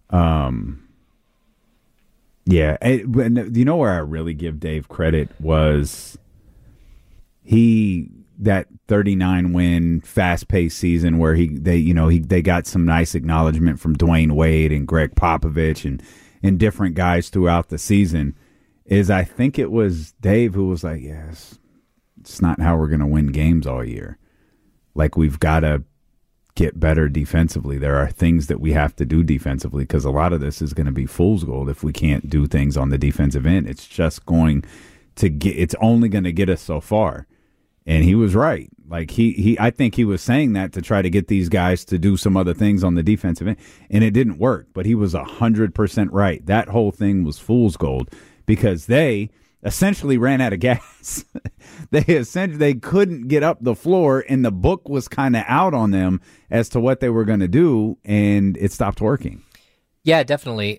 Yeah. You know where I really give Dave credit was that 39-win fast-paced season where they got some nice acknowledgement from Dwayne Wade and Greg Popovich and different guys throughout the season. Is I think it was Dave who was like, yes, it's not how we're going to win games all year. Like we've got to get better defensively. There are things that we have to do defensively because a lot of this is going to be fool's gold if we can't do things on the defensive end. It's just going to it's only going to get us so far. And he was right. Like I think he was saying that to try to get these guys to do some other things on the defensive end, and it didn't work. But he was 100% right. That whole thing was fool's gold because they essentially ran out of gas. They couldn't get up the floor, and the book was kind of out on them as to what they were going to do, and it stopped working. Yeah, definitely.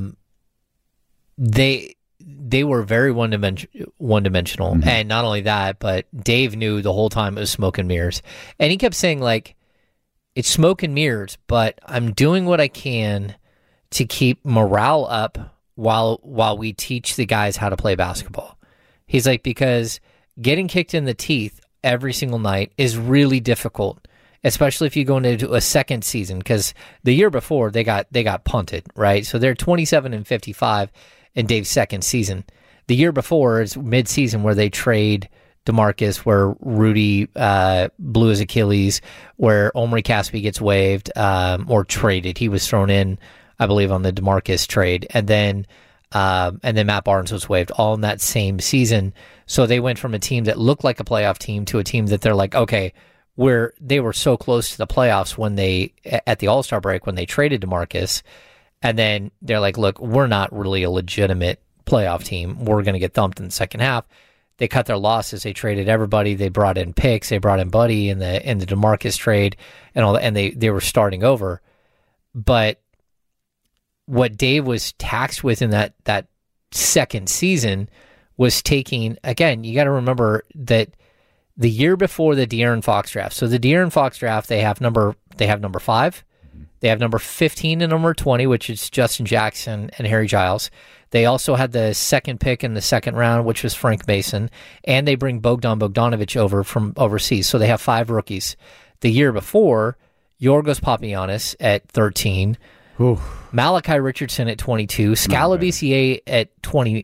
They were very one-dimensional, mm-hmm. And not only that, but Dave knew the whole time it was smoke and mirrors. And he kept saying, like, it's smoke and mirrors, but I'm doing what I can to keep morale up while we teach the guys how to play basketball. He's like, because getting kicked in the teeth every single night is really difficult, especially if you go into a second season, because the year before they got punted, right? So they're 27-55 in Dave's second season. The year before is mid-season where they trade DeMarcus, where Rudy blew his Achilles, where Omri Caspi gets waived or traded. He was thrown in, I believe, on the DeMarcus trade, and then Matt Barnes was waived, all in that same season. So they went from a team that looked like a playoff team to a team that they're like, okay, they were so close to the playoffs at the All-Star break when they traded DeMarcus. And then they're like, look, we're not really a legitimate playoff team. We're going to get thumped in the second half. They cut their losses. They traded everybody. They brought in picks. They brought in Buddy in the DeMarcus trade and all that. And they were starting over. But what Dave was taxed with in that second season was taking, again, you got to remember that the year before the De'Aaron Fox draft. So the De'Aaron Fox draft, they have number 5. They have number 15 and number 20, which is Justin Jackson and Harry Giles. They also had the second pick in the second round, which was Frank Mason. And they bring Bogdan Bogdanovic over from overseas. So they have 5 rookies. The year before, Yorgos Papagiannis at 13. Ooh. Malachi Richardson at 22. Scala BCA at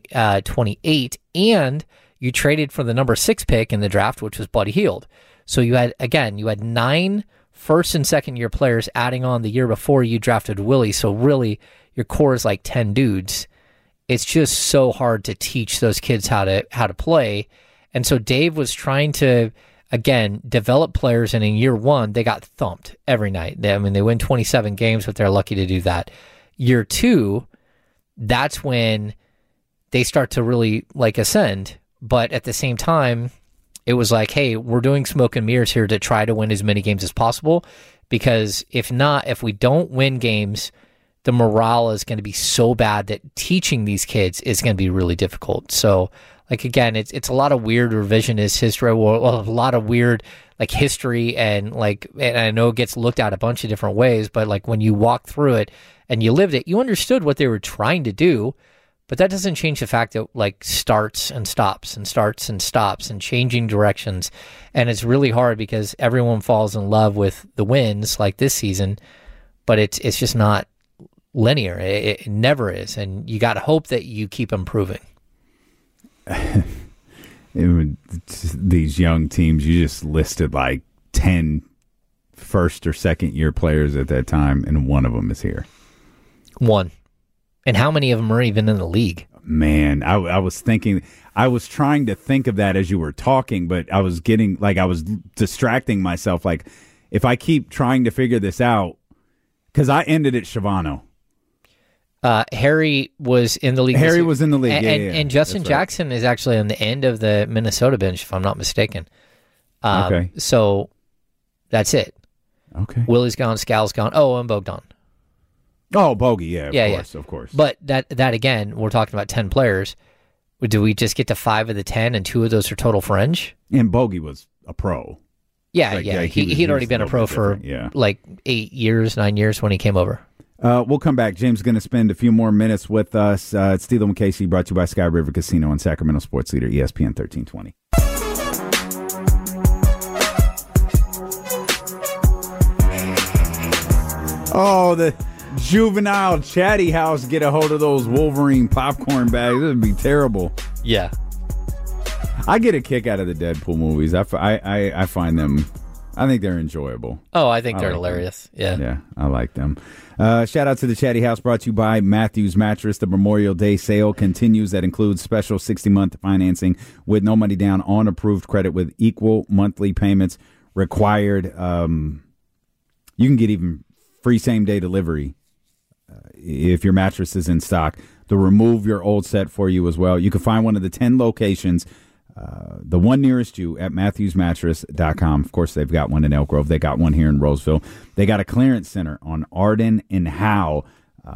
28. And you traded for the number 6 pick in the draft, which was Buddy Hield. So you had 9 first and second year players adding on the year before you drafted Willie. So really your core is like 10 dudes. It's just so hard to teach those kids how to play. And so Dave was trying to, again, develop players, and in year 1 they got thumped every night. They win 27 games, but they're lucky to do that. Year 2, that's when they start to really like ascend. But at the same time, it was like, hey, we're doing smoke and mirrors here to try to win as many games as possible, because if we don't win games, the morale is going to be so bad that teaching these kids is going to be really difficult. So, like, again, it's a lot of weird revisionist history, a lot of weird like history, and I know it gets looked at a bunch of different ways, but like when you walk through it and you lived it, you understood what they were trying to do. But that doesn't change the fact that like starts and stops and changing directions. And it's really hard because everyone falls in love with the wins like this season, but it's just not linear. It never is. And you got to hope that you keep improving. These young teams, you just listed like 10 first or second year players at that time, and one of them is here. One. And how many of them are even in the league? Man, I was thinking, I was trying to think of that as you were talking, but I was distracting myself. Like, if I keep trying to figure this out, because I ended at Schiavano. Harry was in the league. Harry was in the league, and Justin Jackson is actually on the end of the Minnesota bench, if I'm not mistaken. Okay. So that's it. Okay. Willie's gone, Scal's gone. Oh, and Bogdan. Oh, Bogey, of course. But that again, we're talking about 10 players. Do we just get to 5 of the 10, and 2 of those are total fringe? And Bogey was a pro. Yeah. He'd already been a pro for like 9 years when he came over. We'll come back. James is going to spend a few more minutes with us. It's Steele and Casey, brought to you by Sky River Casino and Sacramento Sports Leader, ESPN 1320. Oh, the juvenile chatty house get a hold of those Wolverine popcorn bags. It would be terrible. Yeah. I get a kick out of the Deadpool movies. I find them, I think they're enjoyable. Oh, I think they're hilarious. Them. Yeah, I like them. Shout out to the Chatty House, brought to you by Matthews Mattress. The Memorial Day sale continues. That includes special 60-month financing with no money down on approved credit with equal monthly payments required. You can get even free same-day delivery if your mattress is in stock. They'll remove your old set for you as well. You can find one of the 10 locations, the one nearest you, at MatthewsMattress.com. Of course, they've got one in Elk Grove. They got one here in Roseville. They got a clearance center on Arden and Howe.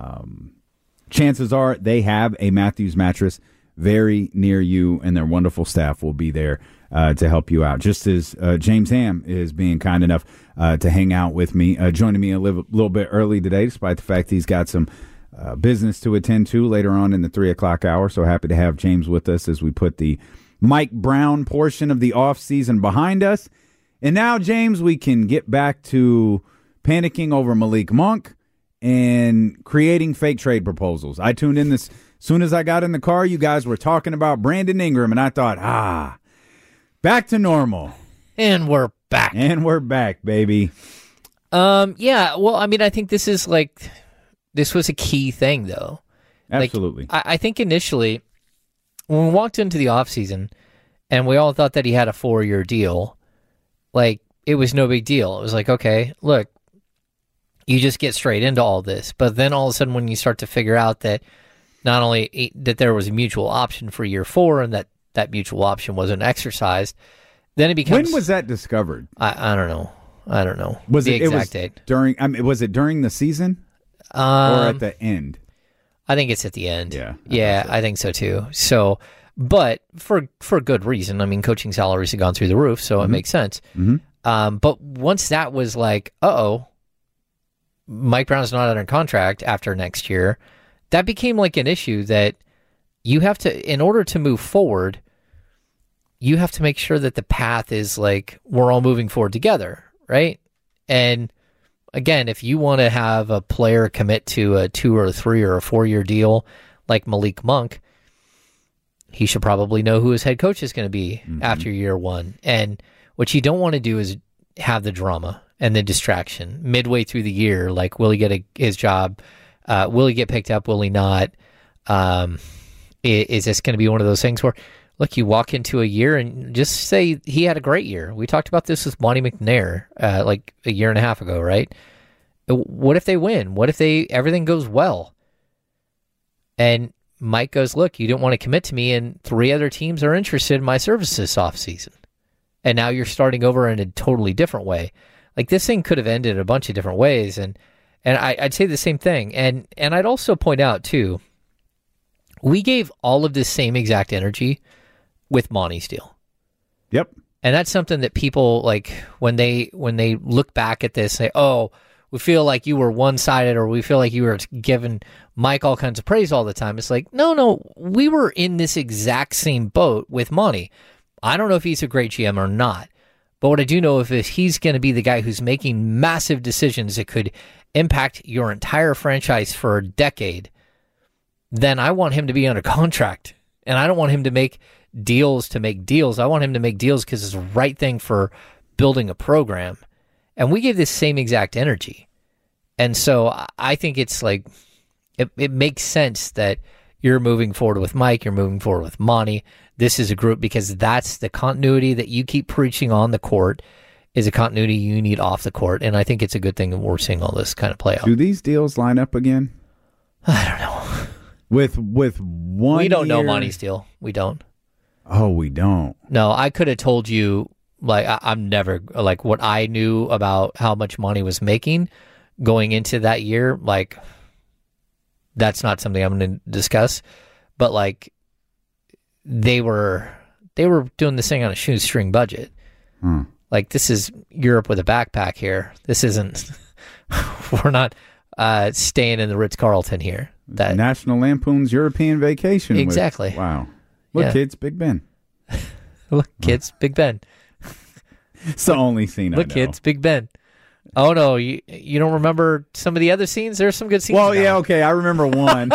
Chances are they have a Matthews Mattress very near you, and their wonderful staff will be there to help you out. Just as James Ham is being kind enough to hang out with me, joining me a little bit early today, despite the fact he's got some business to attend to later on in the 3 o'clock hour. So happy to have James with us as we put the Mike Brown portion of the offseason behind us. And now, James, we can get back to panicking over Malik Monk and creating fake trade proposals. I tuned in as soon as I got in the car. You guys were talking about Brandon Ingram, and I thought, back to normal. And we're back. And we're back, baby. Yeah, well, I mean, I think this was a key thing, though. Absolutely. I think initially, when we walked into the offseason and we all thought that he had a 4-year deal, like, it was no big deal. It was like, okay, look, you just get straight into all this. But then all of a sudden, when you start to figure out that not only that there was a mutual option for year 4 and that mutual option wasn't exercised, then it becomes... When was that discovered? I don't know. Was the it exact date. Was it during the season or at the end? I think it's at the end. Yeah. I think so too. So, but for good reason. I mean, coaching salaries have gone through the roof, so it makes sense. Mm-hmm. But once that was like, Mike Brown's not under contract after next year, that became like an issue that you have to, in order to move forward, you have to make sure that the path is like, we're all moving forward together, right? And again, if you want to have a player commit to a 2 or a 3 or a 4-year deal like Malik Monk, he should probably know who his head coach is going to be after year 1. And what you don't want to do is have the drama and the distraction midway through the year. Like, will he get his job? Will he get picked up? Will he not? Is this going to be one of those things where, look, you walk into a year and just say he had a great year. We talked about this with Monty McNair like a year and a half ago, right? What if they win? What if everything goes well? And Mike goes, look, you don't want to commit to me, and 3 other teams are interested in my services this offseason. and now you're starting over in a totally different way. Like, this thing could have ended a bunch of different ways, and I'd say the same thing. And I'd also point out, too, we gave all of this same exact energy with Monty's deal. Yep. And that's something that people, like, when they look back at this, say, oh, we feel like you were one-sided, or we feel like you were giving Mike all kinds of praise all the time. It's like, no, we were in this exact same boat with Monty. I don't know if he's a great GM or not, but what I do know is if he's going to be the guy who's making massive decisions that could impact your entire franchise for a decade, then I want him to be under contract. And I don't want him to make deals to make deals. I want him to make deals because it's the right thing for building a program. And we gave this same exact energy. And so I think it's like, it makes sense that you're moving forward with Mike, you're moving forward with Monty. This is a group, because that's the continuity that you keep preaching on the court is a continuity you need off the court. And I think it's a good thing that we're seeing all this kind of play out. Do these deals line up again? I don't know. With one We don't know year- Monty's deal. We don't. Oh, we don't. No, I could have told you, like, I'm never, like, what I knew about how much Monty was making going into that year, like, that's not something I'm going to discuss. But, like, they were doing this thing on a shoestring budget. Like, this is Europe with a backpack here. This isn't, we're not staying in the Ritz-Carlton here. That National Lampoon's European Vacation. Exactly. Wow. Look, kids, Big Ben. Look, kids, Big Ben. It's the only scene I know. Look, kids, Big Ben. Oh, no, you don't remember some of the other scenes? There's some good scenes. Well, yeah, okay, I remember one.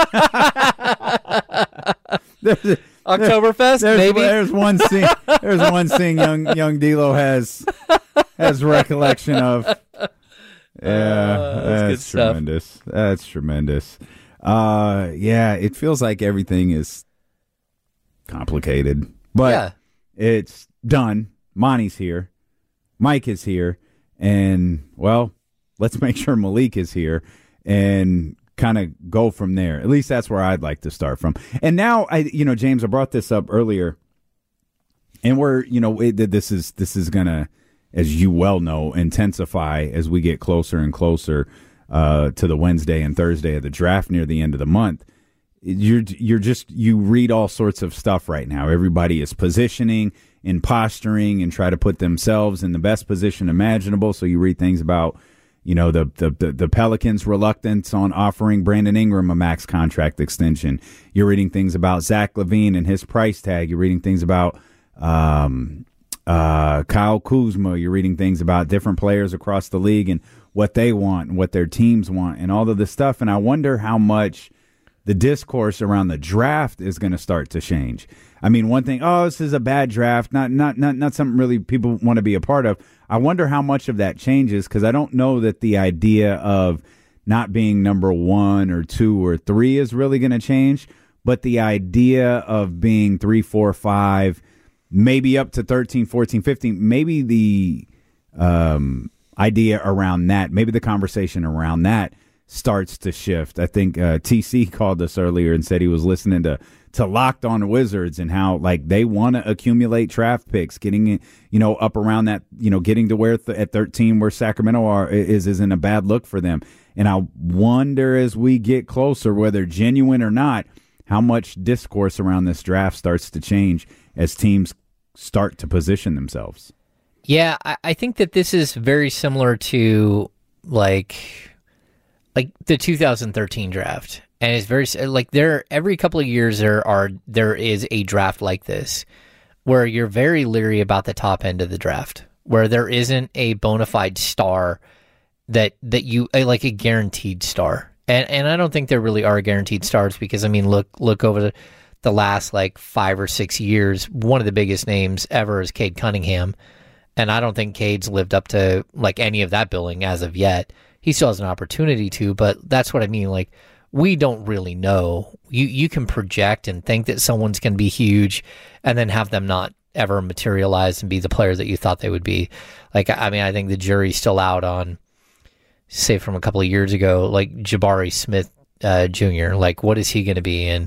Oktoberfest, maybe. There's one scene. There's one scene young D'Lo has recollection of. Yeah, that's tremendous. That's tremendous. Yeah, it feels like everything is complicated, but it's done. Monty's here, Mike is here, and well, let's make sure Malik is here and kind of go from there. At least that's where I'd like to start from. And now, James, I brought this up earlier, and this is gonna, as you well know, intensify as we get closer and closer to the Wednesday and Thursday of the draft near the end of the month. You read all sorts of stuff right now. Everybody is positioning and posturing and try to put themselves in the best position imaginable. So you read things about, the Pelicans' reluctance on offering Brandon Ingram a max contract extension. You're reading things about Zach LaVine and his price tag. You're reading things about Kyle Kuzma. You're reading things about different players across the league and what they want and what their teams want and all of this stuff. And I wonder how much the discourse around the draft is going to start to change. I mean, one thing, this is a bad draft, not something really people want to be a part of. I wonder how much of that changes, because I don't know that the idea of not being number 1 or 2 or 3 is really going to change, but the idea of being 3, 4, 5, maybe up to 13, 14, 15, maybe the idea around that, maybe the conversation around that starts to shift. I think TC called us earlier and said he was listening to Locked On Wizards and how like they want to accumulate draft picks, getting up around that, getting to where at 13 where Sacramento isn't a bad look for them. And I wonder as we get closer, whether genuine or not, how much discourse around this draft starts to change as teams start to position themselves. Yeah, I think that this is very similar to like the 2013 draft. And it's very every couple of years there is a draft like this where you're very leery about the top end of the draft, where there isn't a bona fide star that you like a guaranteed star. And I don't think there really are guaranteed stars, because I mean look over the last 5 or 6 years, one of the biggest names ever is Cade Cunningham, and I don't think Cade's lived up to any of that billing as of yet. He still has an opportunity to, but that's what I mean. We don't really know. You can project and think that someone's going to be huge and then have them not ever materialize and be the player that you thought they would be. I think the jury's still out on, say, from a couple of years ago, Jabari Smith Jr. What is he going to be? And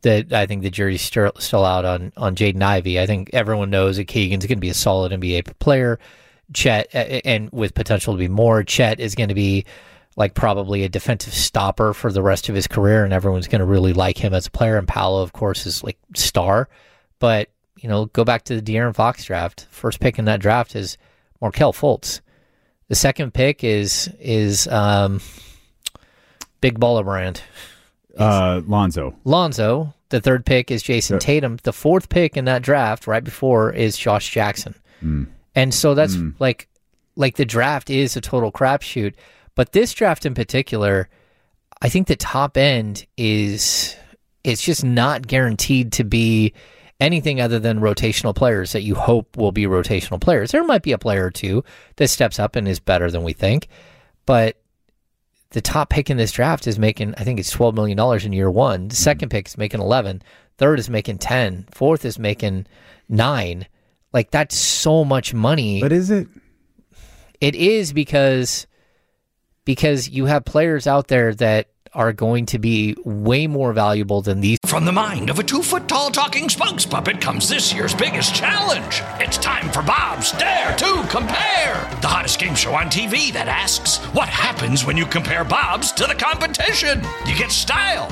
that I think the jury's still out on Jaden Ivey. I think everyone knows that Keegan's going to be a solid NBA player. Chet, and with potential to be more, Chet is going to be like probably a defensive stopper for the rest of his career, and everyone's going to really like him as a player. And Paolo, of course, is like star. But, go back to the De'Aaron Fox draft. First pick in that draft is Markelle Fultz. The second pick is Big Baller Brand. Lonzo. The third pick is Jason Tatum. The fourth pick in that draft, right before, is Josh Jackson. And so that's like the draft is a total crapshoot. But this draft in particular, I think the top end it's just not guaranteed to be anything other than rotational players that you hope will be rotational players. There might be a player or two that steps up and is better than we think. But the top pick in this draft is making, I think it's $12 million in year one. The second pick is making 11. Third is making 10. Fourth is making 9. Like, that's so much money. But is it? It is because you have players out there that are going to be way more valuable than these. From the mind of a 2-foot-tall talking spokes puppet comes this year's biggest challenge. It's time for Bob's Dare to Compare, the hottest game show on TV that asks, what happens when you compare Bob's to the competition? You get style.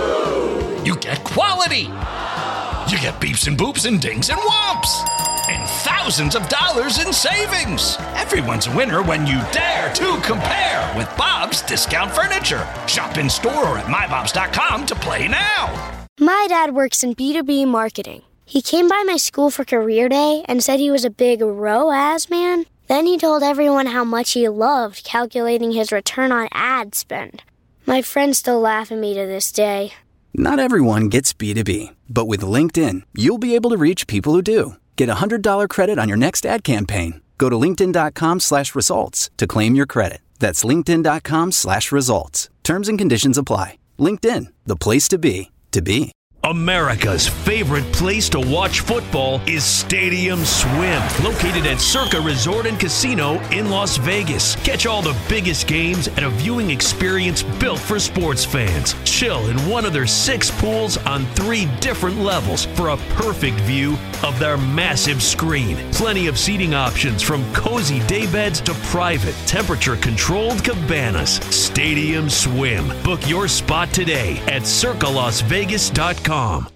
You get quality. You get beeps and boops and dings and whomps. And thousands of dollars in savings. Everyone's a winner when you dare to compare with Bob's Discount Furniture. Shop in store or at mybobs.com to play now. My dad works in B2B marketing. He came by my school for career day and said he was a big ROAS man. Then he told everyone how much he loved calculating his return on ad spend. My friends still laugh at me to this day. Not everyone gets B2B, but with LinkedIn, you'll be able to reach people who do. Get a $100 credit on your next ad campaign. Go to linkedin.com/results to claim your credit. That's linkedin.com/results. Terms and conditions apply. LinkedIn, the place to be, to be. America's favorite place to watch football is Stadium Swim, located at Circa Resort and Casino in Las Vegas. Catch all the biggest games at a viewing experience built for sports fans. Chill in one of their 6 pools on 3 different levels for a perfect view of their massive screen. Plenty of seating options from cozy daybeds to private, temperature-controlled cabanas. Stadium Swim. Book your spot today at circalasvegas.com.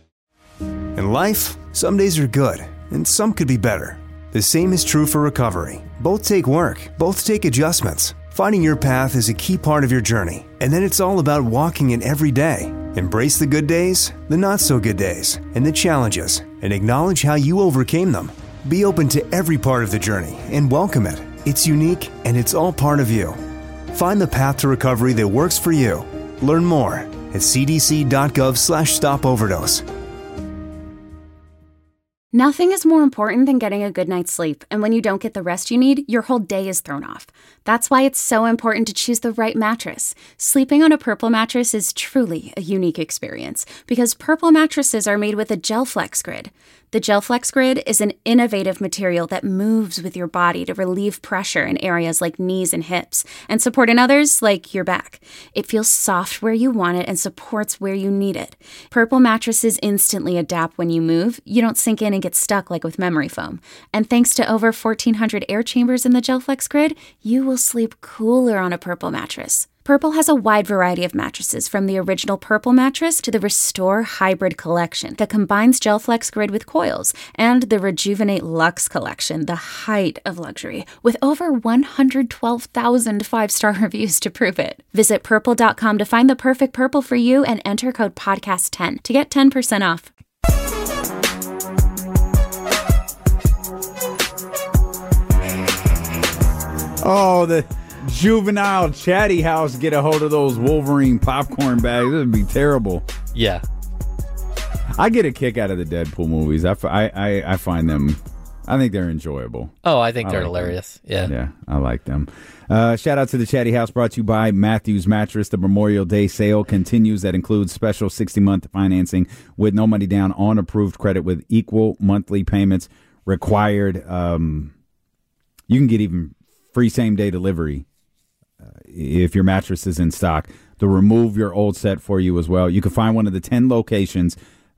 In life, some days are good, and some could be better. The same is true for recovery. Both take work, both take adjustments. Finding your path is a key part of your journey, and then it's all about walking it every day. Embrace the good days, the not-so-good days, and the challenges, and acknowledge how you overcame them. Be open to every part of the journey and welcome it. It's unique, and it's all part of you. Find the path to recovery that works for you. Learn more at cdc.gov/stopoverdose. Nothing is more important than getting a good night's sleep, and when you don't get the rest you need, your whole day is thrown off. That's why it's so important to choose the right mattress. Sleeping on a Purple mattress is truly a unique experience because Purple mattresses are made with a GelFlex Grid. The GelFlex Grid is an innovative material that moves with your body to relieve pressure in areas like knees and hips and support in others like your back. It feels soft where you want it and supports where you need it. Purple mattresses instantly adapt when you move. You don't sink in and get stuck like with memory foam. And thanks to over 1,400 air chambers in the GelFlex Grid, you will sleep cooler on a Purple mattress. Purple has a wide variety of mattresses, from the original Purple mattress to the Restore Hybrid collection that combines GelFlex Grid with coils, and the Rejuvenate Luxe collection, the height of luxury, with over 112,000 5-star reviews to prove it. Visit purple.com to find the perfect Purple for you and enter code podcast10 to get 10% off. Oh, the juvenile chatty house get a hold of those Wolverine popcorn bags. It would be terrible. Yeah. I get a kick out of the Deadpool movies. I find them, I think they're enjoyable. Oh, I think they're hilarious. Them. Yeah, I like them. Shout out to the Chatty House, brought to you by Matthews Mattress. The Memorial Day sale continues. That includes special 60-month financing with no money down on approved credit with equal monthly payments required. You can get even free same-day delivery if your mattress is in stock. They'll remove your old set for you as well. You can find one of the 10 locations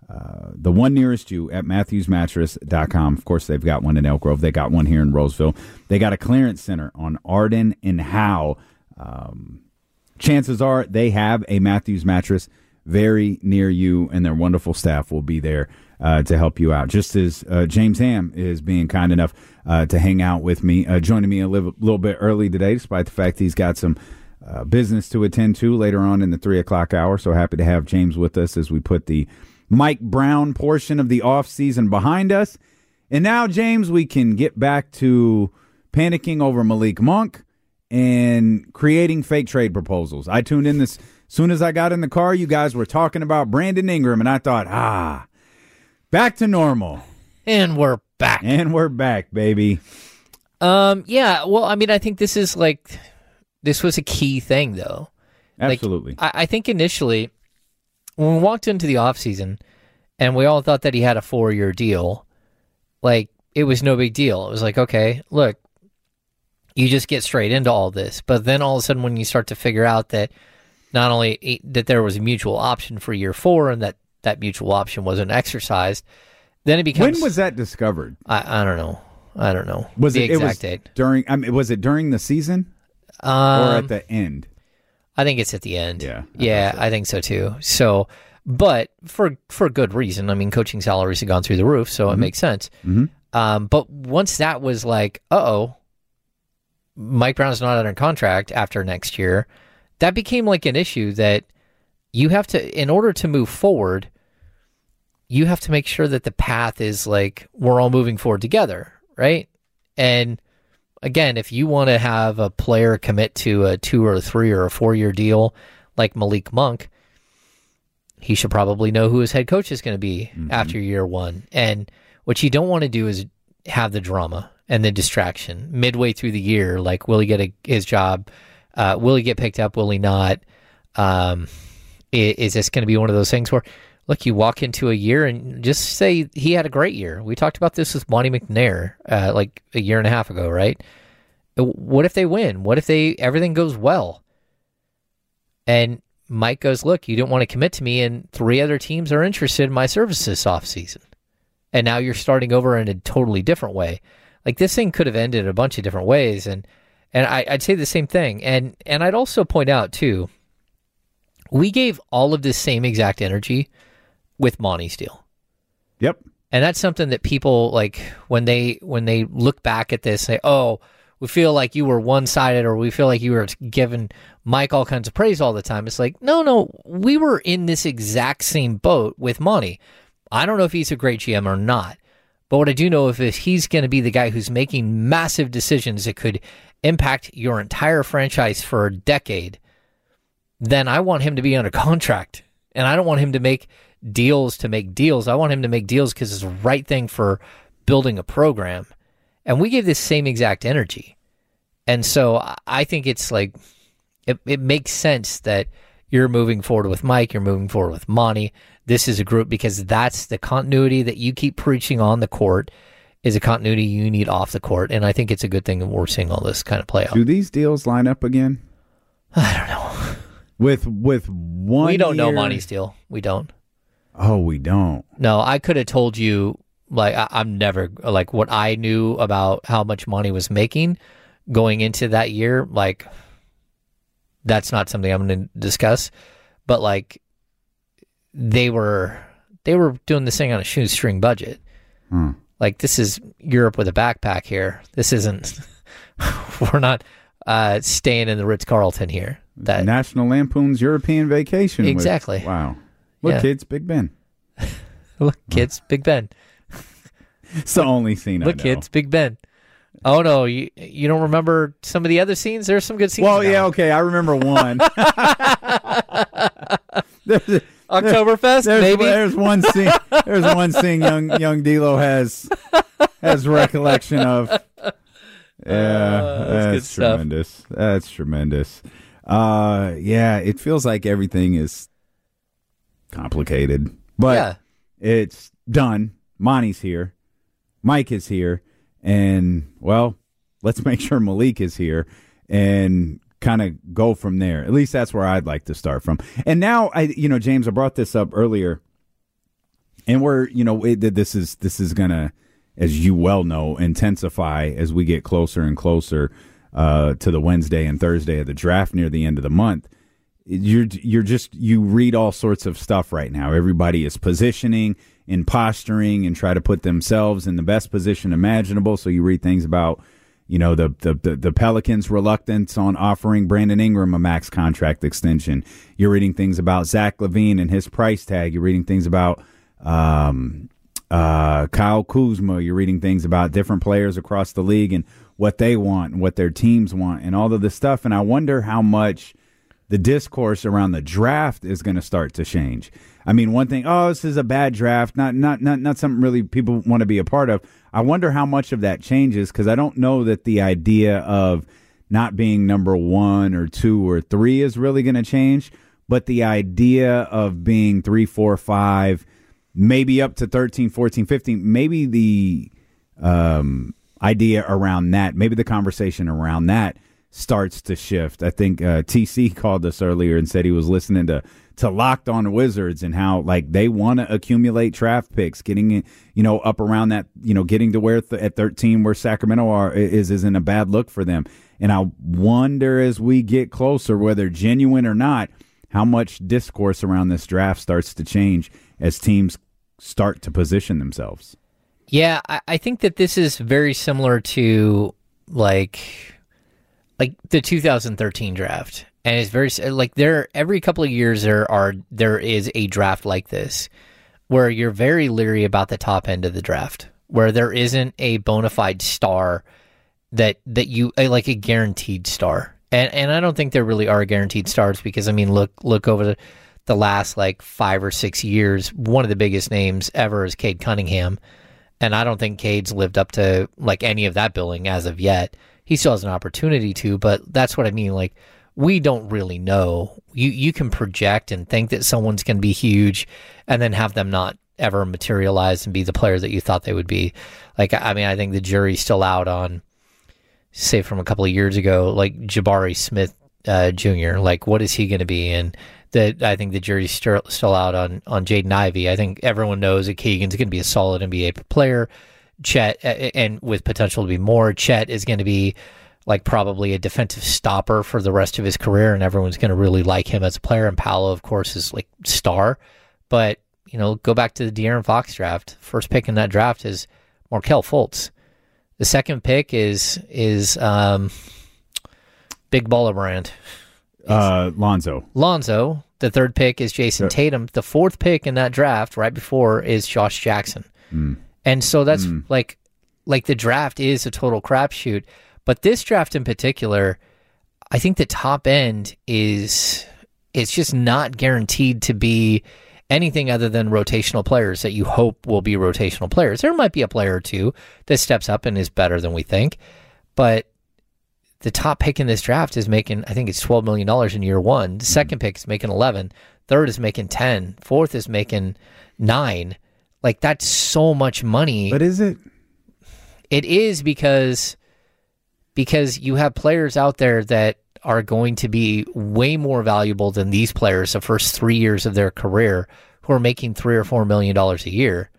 the one nearest you at MatthewsMattress.com. Of course, they've got one in Elk Grove. They got one here in Roseville. They got a clearance center on Arden and Howe. Chances are they have a Matthews mattress very near you, and their wonderful staff will be there to help you out. Just as James Ham is being kind enough to hang out with me, joining me a little bit early today, despite the fact he's got some business to attend to later on in the 3 o'clock hour. So happy to have James with us as we put the Mike Brown portion of the offseason behind us. And now, James, we can get back to panicking over Malik Monk and creating fake trade proposals. I tuned in as soon as I got in the car. You guys were talking about Brandon Ingram, and I thought, back to normal. And we're back. And we're back, baby. Yeah, well, I mean, I think this was a key thing, though. Absolutely. I think initially, when we walked into the offseason and we all thought that he had a 4-year deal, it was no big deal. It was like, okay, look, you just get straight into all this. But then all of a sudden, when you start to figure out that not only that there was a mutual option for year 4 and that mutual option wasn't exercised, then it becomes... When was that discovered? I don't know. I don't know was the it, exact it was date. Was it during the season or at the end? I think it's at the end. Yeah. I think so too. So, but for good reason. I mean, coaching salaries have gone through the roof, so it makes sense. Mm-hmm. But once that was like, Mike Brown's not under contract after next year, that became like an issue that you have to, in order to move forward, you have to make sure that the path is like, we're all moving forward together, right? And again, if you want to have a player commit to a 2 or a 3 or a 4-year deal like Malik Monk, he should probably know who his head coach is going to be after year 1. And what you don't want to do is have the drama and the distraction midway through the year. Like, will he get his job? Will he get picked up? Will he not? Is this going to be one of those things where, look, you walk into a year and just say he had a great year. We talked about this with Monty McNair like a year and a half ago, right? What if they win? What if everything goes well? And Mike goes, look, you didn't want to commit to me, and 3 other teams are interested in my services this offseason. And now you're starting over in a totally different way. Like, this thing could have ended a bunch of different ways, and I'd say the same thing. And I'd also point out, too, we gave all of this same exact energy with Monty's deal. Yep. And that's something that people, like, when they look back at this, say, we feel like you were one-sided, or we feel like you were giving Mike all kinds of praise all the time. It's like, no, we were in this exact same boat with Monty. I don't know if he's a great GM or not, but what I do know is if he's going to be the guy who's making massive decisions that could impact your entire franchise for a decade, then I want him to be under contract. And I don't want him to make deals to make deals. I want him to make deals because it's the right thing for building a program. And we gave this same exact energy. And so I think it's like, it makes sense that you're moving forward with Mike, you're moving forward with Monty. This is a group, because that's the continuity that you keep preaching on the court is a continuity you need off the court. And I think it's a good thing that we're seeing all this kind of play out. Do these deals line up again? I don't know. With one We don't know year... Monty's deal. We don't. Oh, we don't. No, I could have told you, like, I'm never, like, what I knew about how much Monty was making going into that year, like, that's not something I'm going to discuss. But, like, they were doing this thing on a shoestring budget. Like, this is Europe with a backpack here. This isn't, we're not staying in the Ritz-Carlton here. That National Lampoon's European Vacation. Exactly. Wow. Look, kids, Big Ben. Look, kids, Big Ben. It's the only scene I know. Look, kids, Big Ben. Oh, no, you don't remember some of the other scenes? There's some good scenes. Well, yeah, okay, I remember one. Oktoberfest, maybe? There's one scene. There's one scene young D'Lo has recollection of. Yeah, that's tremendous. That's tremendous. Yeah, it feels like everything is complicated, but it's done. Monty's here, Mike is here, and well, let's make sure Malik is here and kind of go from there. At least that's where I'd like to start from. And now, James, I brought this up earlier And we're, this is going to, as you well know, intensify as we get closer and closer to the Wednesday and Thursday of the draft near the end of the month. You read all sorts of stuff right now. Everybody is positioning and posturing and try to put themselves in the best position imaginable. So you read things about, the Pelicans' reluctance on offering Brandon Ingram a max contract extension. You're reading things about Zach LaVine and his price tag. You're reading things about Kyle Kuzma. You're reading things about different players across the league and what they want and what their teams want and all of this stuff. And I wonder how much the discourse around the draft is going to start to change. I mean, one thing, this is a bad draft, not something really people want to be a part of. I wonder how much of that changes, because I don't know that the idea of not being number 1 or 2 or 3 is really going to change, but the idea of being 3, 4, 5, maybe up to 13, 14, 15, maybe the idea around that, maybe the conversation around that starts to shift. I think TC called us earlier and said he was listening to Locked On Wizards and how they want to accumulate draft picks, getting up around that, getting to where at 13 where Sacramento isn't a bad look for them. And I wonder as we get closer, whether genuine or not, how much discourse around this draft starts to change as teams start to position themselves. Yeah, I think that this is very similar to like the 2013 draft. And it's very every couple of years there is a draft like this where you're very leery about the top end of the draft, where there isn't a bona fide star that you like a guaranteed star. And I don't think there really are guaranteed stars, because I mean look over the last 5 or 6 years, one of the biggest names ever is Cade Cunningham, and I don't think Cade's lived up to any of that billing as of yet. He still has an opportunity to, but that's what I mean. We don't really know. You can project and think that someone's going to be huge and then have them not ever materialize and be the player that you thought they would be. I think the jury's still out on, say from a couple of years ago, Jabari Smith Jr. What is he going to be? And I think the jury's still out on Jaden Ivey. I think everyone knows that Keegan's going to be a solid NBA player. Chet, and with potential to be more, Chet is going to be probably a defensive stopper for the rest of his career, and everyone's going to really like him as a player. And Paolo, of course, is star. But go back to the De'Aaron Fox draft. First pick in that draft is Markelle Fultz. The second pick is Big Baller Brand. Lonzo. The third pick is Jason Tatum. The fourth pick in that draft, right before, is Josh Jackson. And so that's the draft is a total crapshoot. But this draft in particular, I think the top end it's just not guaranteed to be anything other than rotational players that you hope will be rotational players. There might be a player or two that steps up and is better than we think, but the top pick in this draft is making, I think it's $12 million in year one. The second pick is making 11. Third is making 10. Fourth is making 9. That's so much money. But is it? It is because you have players out there that are going to be way more valuable than these players the first 3 years of their career, who are making $3 or $4 million a year.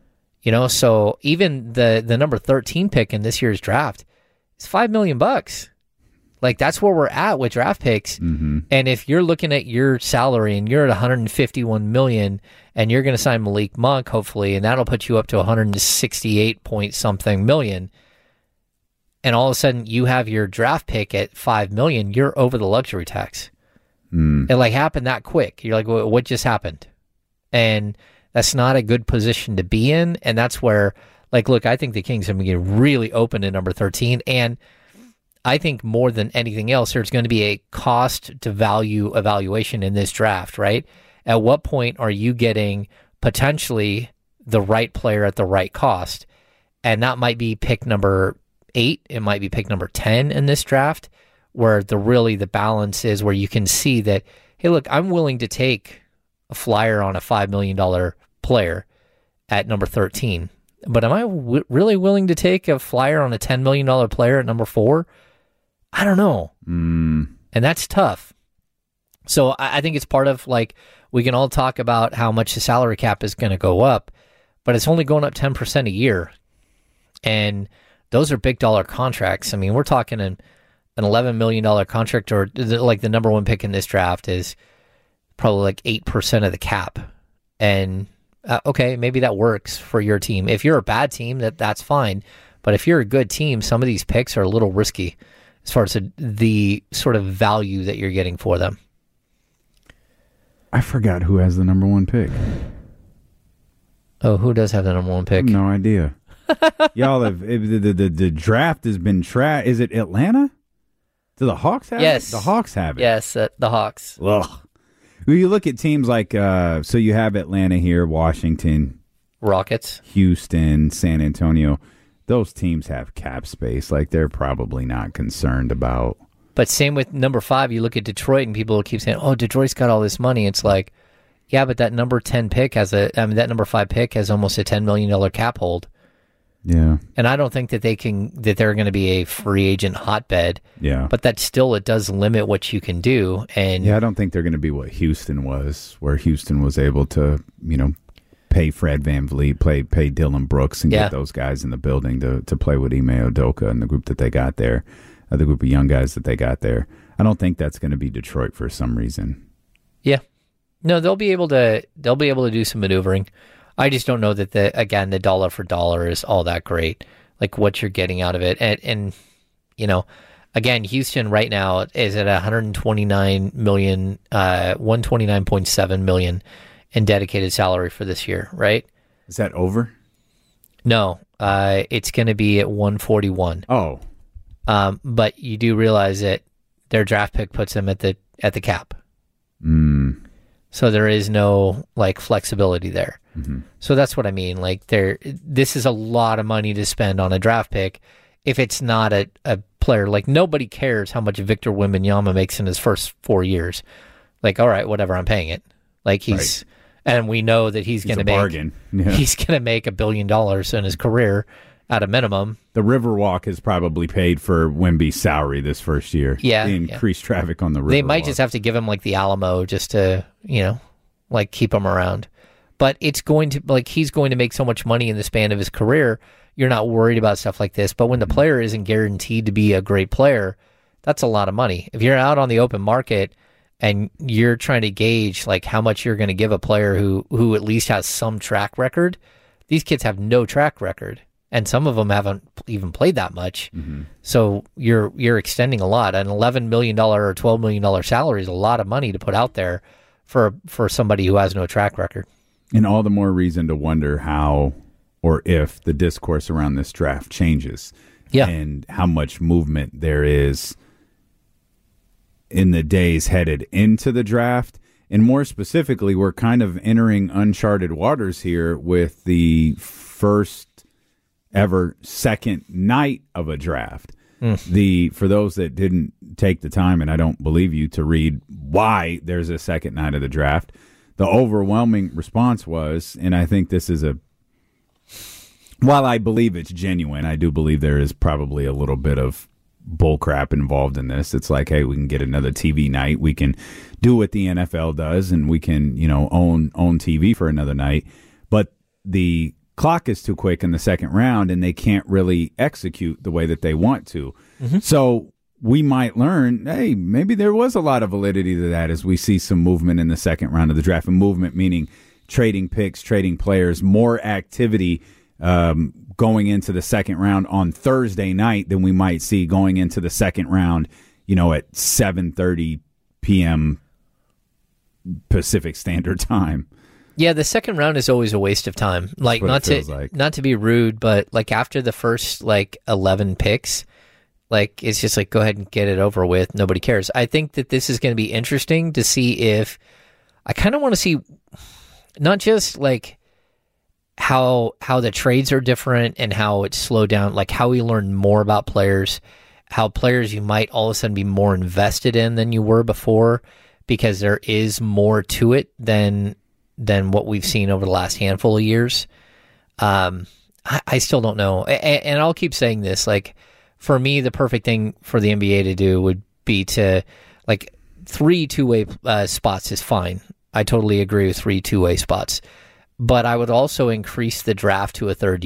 So even the number 13 pick in this year's draft is $5 million. That's where we're at with draft picks. And if you're looking at your salary and you're at $151 million and you're going to sign Malik Monk, hopefully, and that'll put you up to 168 point something million, and all of a sudden you have your draft pick at $5 million, you're over the luxury tax. It happened that quick. You're well, what just happened? And that's not a good position to be in. And that's where, look, I think the Kings are going to get really open at number 13. And I think more than anything else, there's going to be a cost to value evaluation in this draft, right? At what point are you getting potentially the right player at the right cost? And that might be pick number 8. It might be pick number 10 in this draft, where the balance is where you can see that, hey, look, I'm willing to take a flyer on a $5 million player at number 13. But am I really willing to take a flyer on a $10 million player at number 4? I don't know. And that's tough. So I think it's part of, we can all talk about how much the salary cap is going to go up. but it's only going up 10% a year. And those are big dollar contracts. I mean, we're talking an $11 million contract, or like the number one pick in this draft is probably like 8% of the cap. And okay, maybe that works for your team. If you're a bad team, that's fine. But if you're a good team, some of these picks are a little risky as far as the sort of value that you're getting for them. I forgot who has the number one pick. Oh, who does have the number one pick? No idea. Y'all have the draft has been trash. Is it Atlanta? Do the Hawks have it? The Hawks have it. Yes, the Hawks. Ugh. Well, you look at teams like so you have Atlanta here, Washington, Rockets, Houston, San Antonio. Those teams have cap space. Like, they're probably not concerned about. But same with number 5. You look at Detroit, and people keep saying, "Oh, Detroit's got all this money." It's like, yeah, but that number 10 pick that number 5 pick has almost a $10 million cap hold. Yeah, and I don't think that they're going to be a free agent hotbed. Yeah, but it does limit what you can do. And yeah, I don't think they're going to be what Houston was, where Houston was able to, pay Fred VanVleet, pay Dylan Brooks, and get those guys in the building to play with Ime Udoka and the group that they got there, the group of young guys that they got there. I don't think that's going to be Detroit for some reason. Yeah, no, they'll be able to do some maneuvering. I just don't know that the dollar for dollar is all that great, like what you're getting out of it. And again, Houston right now is at $129 million, $129.7 million in dedicated salary for this year, right? Is that over? No, it's going to be at 141. Oh, but you do realize that their draft pick puts them at the cap. So there is no flexibility there. Mm-hmm. So that's what I mean. This is a lot of money to spend on a draft pick if it's not a player. Nobody cares how much Victor Wembanyama makes in his first 4 years. All right, whatever, I'm paying it. Right. And we know that he's going to make bargain. Yeah. He's going to make $1 billion in his career at a minimum. The Riverwalk has probably paid for Wemby's salary this first year. Yeah, they increased traffic on the Riverwalk. They might just have to give him the Alamo just to keep him around. But it's going to he's going to make so much money in the span of his career. You're not worried about stuff like this. But when the player isn't guaranteed to be a great player, that's a lot of money. If you're out on the open market and you're trying to gauge how much you're going to give a player who at least has some track record, these kids have no track record, and some of them haven't even played that much. Mm-hmm. So you're extending a lot. An $11 million or $12 million salary is a lot of money to put out there for somebody who has no track record. And all the more reason to wonder how or if the discourse around this draft changes. Yeah. And how much movement there is in the days headed into the draft. And more specifically, we're kind of entering uncharted waters here with the first ever second night of a draft. For those that didn't take the time, and I don't believe you, to read why there's a second night of the draft, the overwhelming response was, and I think this is while I believe it's genuine, I do believe there is probably a little bit of bullcrap involved in this. It's hey, we can get another TV night. We can do what the NFL does, and we can, own TV for another night. But the clock is too quick in the second round, and they can't really execute the way that they want to. Mm-hmm. So we might learn, hey, maybe there was a lot of validity to that as we see some movement in the second round of the draft. And movement meaning trading picks, trading players, more activity going into the second round on Thursday night than we might see going into the second round, at 7:30 p.m. Pacific Standard Time. Yeah, the second round is always a waste of time. Not to be rude, but after the first 11 picks, it's just go ahead and get it over with. Nobody cares. I think that this is going to be interesting to see if I kind of want to see not just how the trades are different and how it's slowed down, how we learn more about players, how players you might all of a sudden be more invested in than you were before, because there is more to it than what we've seen over the last handful of years. I still don't know. And I'll keep saying this, for me, the perfect thing for the NBA to do would be to 3 two-way spots is fine. I totally agree with 3 two-way spots. but I would also increase the draft to a third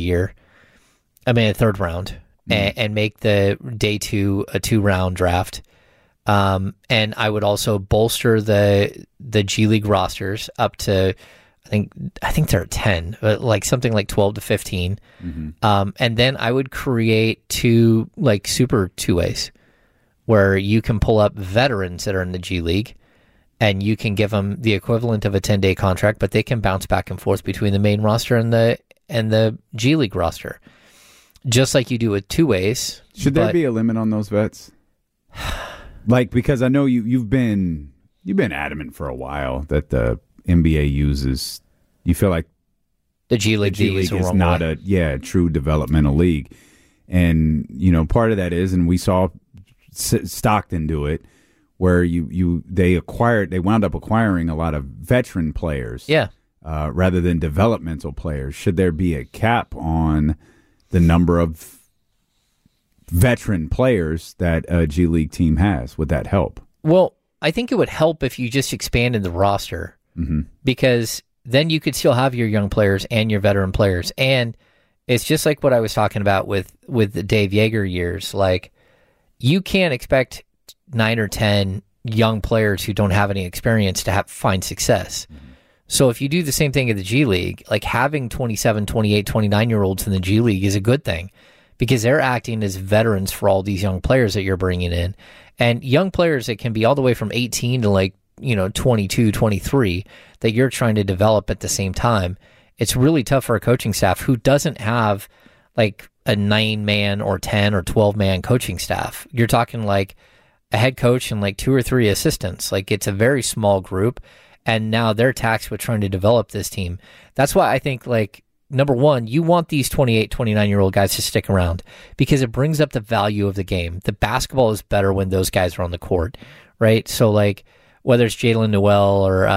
round, and make the day 2 a 2-round draft. And I would also bolster the G League rosters up to, I think they're at 10, but like something like 12 to 15. And then I would create 2 like super 2-ways where you can pull up veterans that are in the G League, and you can give them the equivalent of a 10-day contract, but they can bounce back and forth between the main roster and the G League roster, just like you do with 2-ways. Should there be a limit on those vets? Like, because I know you've been adamant for a while that the NBA uses. You feel like the G League is not a true developmental league, and part of that is, and we saw Stockton do it, where they wound up acquiring a lot of veteran players, rather than developmental players. Should there be a cap on the number of veteran players that a G League team has? Would that help? Well, I think it would help if you just expanded the roster, because then you could still have your young players and your veteran players. And it's just like what I was talking about with the Dave Yeager years. Like, you can't expect 9 or 10 young players who don't have any experience to find success. So if you do the same thing in the G League, like having 27, 28, 29-year-olds in the G League is a good thing, because they're acting as veterans for all these young players that you're bringing in. And young players that can be all the way from 18 to 22, 23 that you're trying to develop at the same time. It's really tough for a coaching staff who doesn't have like a 9-man or 10 or 12-man coaching staff. You're talking like a head coach and like 2 or 3 assistants. Like, it's a very small group, and now they're taxed with trying to develop this team. That's why I think, like, number one, you want these 28, 29-year-old guys to stick around, because it brings up the value of the game. The basketball is better when those guys are on the court, right? So, like, whether it's Jalen Noel or,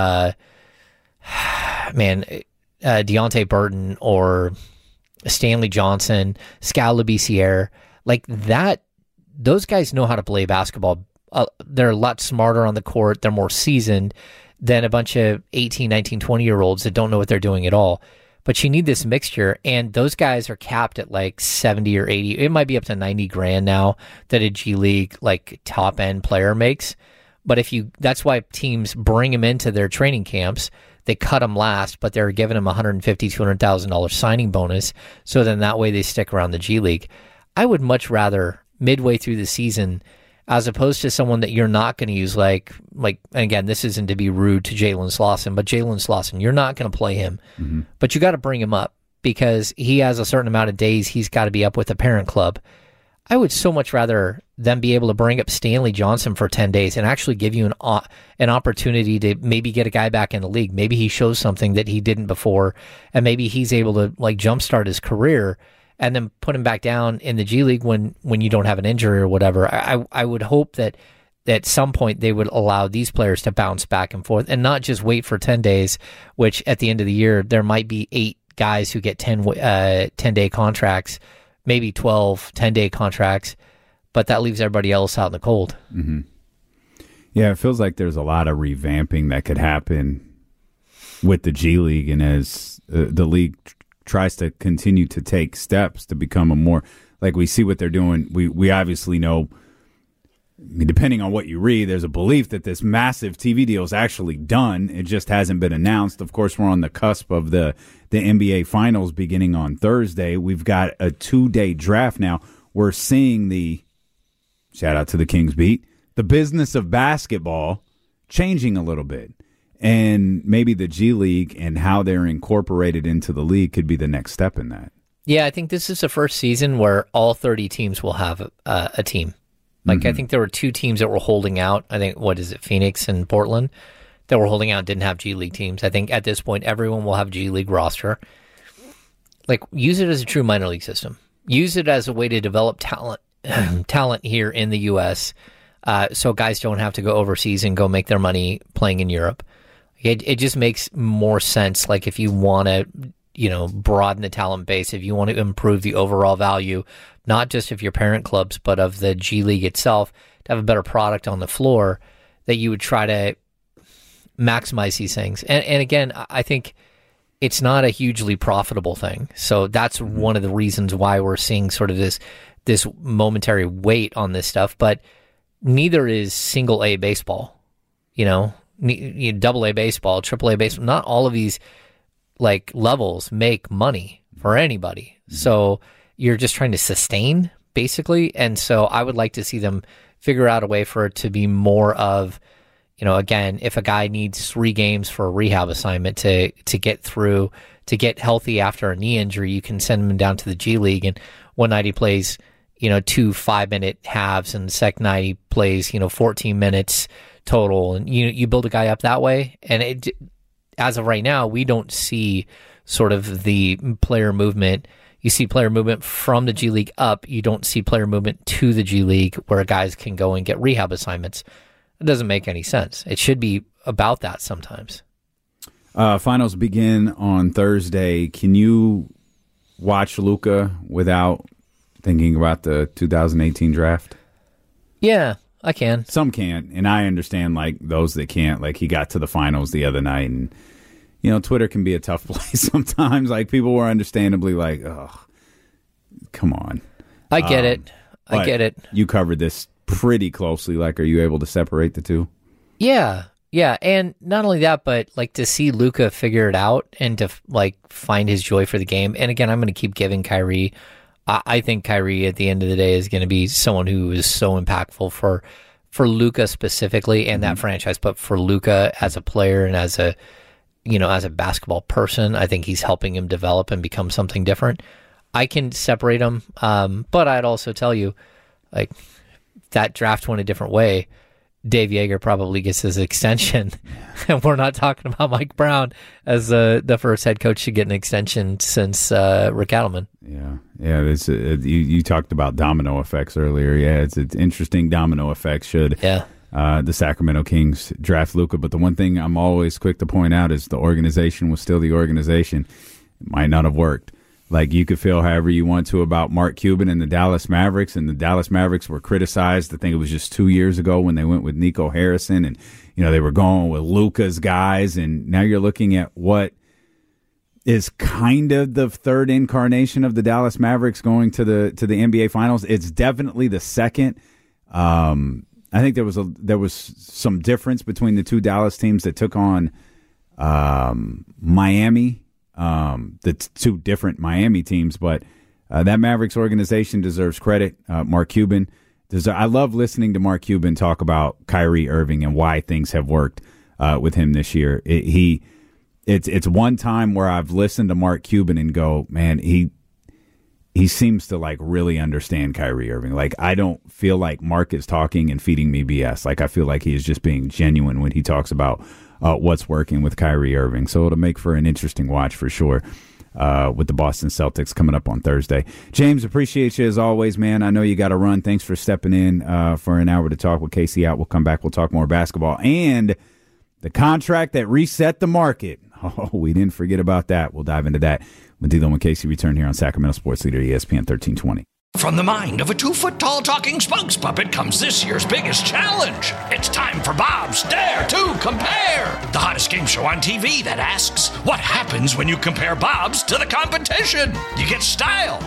Deontay Burton or Stanley Johnson, Skal Labissiere, like that, those guys know how to play basketball. They're a lot smarter on the court. They're more seasoned than a bunch of 18, 19, 20-year-olds that don't know what they're doing at all. But you need this mixture, and those guys are capped at like 70 or 80. It might be up to 90 grand now that a G League like top end player makes. But that's why teams bring them into their training camps. They cut them last, but they're giving them $150,000, $200,000 signing bonus. So then that way they stick around the G League. I would much rather midway through the season, as opposed to someone that you're not going to use, like, and again, this isn't to be rude to Jalen Slauson, but Jalen Slauson, you're not going to play him, but you got to bring him up because he has a certain amount of days he's got to be up with the parent club. I would so much rather them be able to bring up Stanley Johnson for 10 days and actually give you an opportunity to maybe get a guy back in the league. Maybe he shows something that he didn't before, and maybe he's able to like jumpstart his career, and then put him back down in the G League when you don't have an injury or whatever. I would hope that at some point they would allow these players to bounce back and forth and not just wait for 10 days, which at the end of the year, there might be 8 guys who get 10-day contracts, maybe 12 10-day contracts, but that leaves everybody else out in the cold. Mm-hmm. Yeah, it feels like there's a lot of revamping that could happen with the G League, and as the league tries to continue to take steps to become a more, like we see what they're doing. We obviously know, I mean, depending on what you read, there's a belief that this massive TV deal is actually done. It just hasn't been announced. Of course, we're on the cusp of the NBA Finals beginning on Thursday. We've got a 2-day draft now. We're seeing the, shout out to the Kings Beat, the business of basketball changing a little bit. And maybe the G League and how they're incorporated into the league could be the next step in that. Yeah, I think this is the first season where all 30 teams will have a team. Like, I think there were 2 teams that were holding out. I think, Phoenix and Portland that were holding out didn't have G League teams. I think at this point, everyone will have G League roster. Like, use it as a true minor league system. Use it as a way to develop talent here in the U.S. So guys don't have to go overseas and go make their money playing in Europe. It just makes more sense. Like, if you want to, broaden the talent base, if you want to improve the overall value, not just of your parent clubs, but of the G League itself, to have a better product on the floor, that you would try to maximize these things. And again, I think it's not a hugely profitable thing. So that's one of the reasons why we're seeing sort of this momentary weight on this stuff. But neither is single A baseball, double A baseball, triple A baseball. Not all of these like levels make money for anybody. So you're just trying to sustain basically. And so I would like to see them figure out a way for it to be more of, again, if a guy needs 3 games for a rehab assignment to get through, to get healthy after a knee injury, you can send him down to the G League. And one night he plays, 2 5-minute halves, and the second night he plays, 14 minutes total. And you build a guy up that way. And as of right now, we don't see sort of the player movement. You see player movement from the G League up. You don't see player movement to the G League where guys can go and get rehab assignments. It doesn't make any sense. It should be about that sometimes. Finals begin on Thursday. Can you watch Luka without thinking about the 2018 draft? Yeah, I can. Some can't, and I understand like those that can't. Like he got to the finals the other night, and Twitter can be a tough place sometimes. Like people were understandably like, "Oh, come on." I get it. I get it. You covered this pretty closely. Like, are you able to separate the two? Yeah, and not only that, but like to see Luka figure it out and to like find his joy for the game. And again, I'm going to keep giving Kyrie. I think Kyrie at the end of the day is going to be someone who is so impactful for Luka specifically and that franchise, but for Luka as a player and as a basketball person, I think he's helping him develop and become something different. I can separate them, but I'd also tell you, like, that draft went a different way. Dave Yeager probably gets his extension, and we're not talking about Mike Brown as the first head coach to get an extension since Rick Adelman. Yeah. You talked about domino effects earlier. Yeah, it's an interesting domino effect should the Sacramento Kings draft Luka. But the one thing I'm always quick to point out is the organization was still the organization. It might not have worked. Like, you could feel however you want to about Mark Cuban and the Dallas Mavericks, and the Dallas Mavericks were criticized. I think it was just 2 years ago when they went with Nico Harrison, and they were going with Luka's guys, and now you're looking at what is kind of the third incarnation of the Dallas Mavericks going to the NBA Finals. It's definitely the second. I think there was some difference between the two Dallas teams that took on Miami. The two different Miami teams, but that Mavericks organization deserves credit. Mark Cuban I love listening to Mark Cuban talk about Kyrie Irving and why things have worked with him this year. It's one time where I've listened to Mark Cuban and go, man, he seems to like really understand Kyrie Irving. Like, I don't feel like Mark is talking and feeding me BS. Like, I feel like he is just being genuine when he talks about what's working with Kyrie Irving. So it'll make for an interesting watch for sure with the Boston Celtics coming up on Thursday. James, appreciate you as always, man. I know you got to run. Thanks for stepping in for an hour to talk with Casey out. We'll come back. We'll talk more basketball and the contract that reset the market. Oh, we didn't forget about that. We'll dive into that when D'Lo and Casey return here on Sacramento Sports Leader ESPN 1320. From the mind of a 2-foot-tall talking spokes puppet comes this year's biggest challenge. It's time for Bob's Dare to Compare, the hottest game show on TV that asks, what happens when you compare Bob's to the competition? You get style.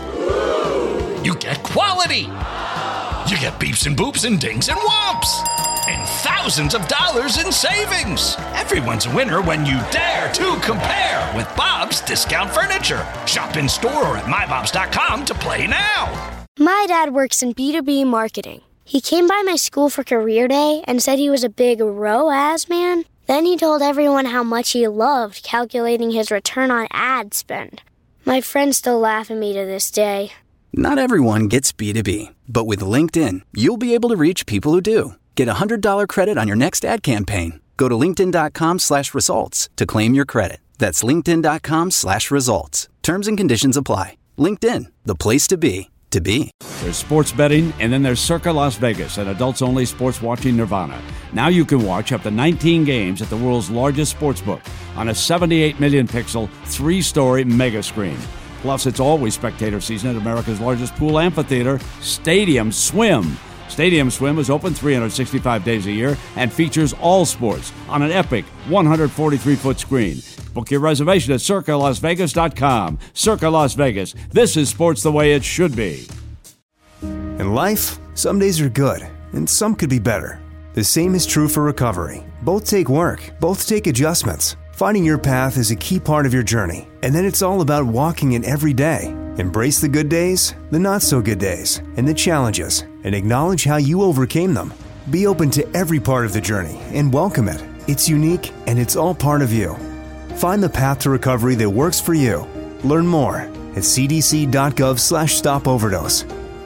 You get quality. You get beeps and boops and dings and whomps. And thousands of dollars in savings. Everyone's a winner when you dare to compare with Bob's Discount Furniture. Shop in store or at mybobs.com to play now. My dad works in B2B marketing. He came by my school for career day and said he was a big ROAS man. Then he told everyone how much he loved calculating his return on ad spend. My friends still laugh at me to this day. Not everyone gets B2B, but with LinkedIn, you'll be able to reach people who do. Get a $100 credit on your next ad campaign. Go to linkedin.com/results to claim your credit. That's linkedin.com/results. Terms and conditions apply. LinkedIn, the place to be, to be. There's sports betting, and then there's Circa Las Vegas, an adults-only sports watching nirvana. Now you can watch up to 19 games at the world's largest sportsbook on a 78 million pixel, 3-story mega screen. Plus, it's always spectator season at America's largest pool amphitheater, Stadium Swim. Stadium Swim is open 365 days a year and features all sports on an epic 143-foot screen. Book your reservation at CircaLasVegas.com. Circa Las Vegas. This is sports the way it should be. In life, some days are good, and some could be better. The same is true for recovery. Both take work, both take adjustments. Finding your path is a key part of your journey, and then it's all about walking it every day. Embrace the good days, the not-so-good days, and the challenges, and acknowledge how you overcame them. Be open to every part of the journey and welcome it. It's unique, and it's all part of you. Find the path to recovery that works for you. Learn more at cdc.gov/stopoverdose.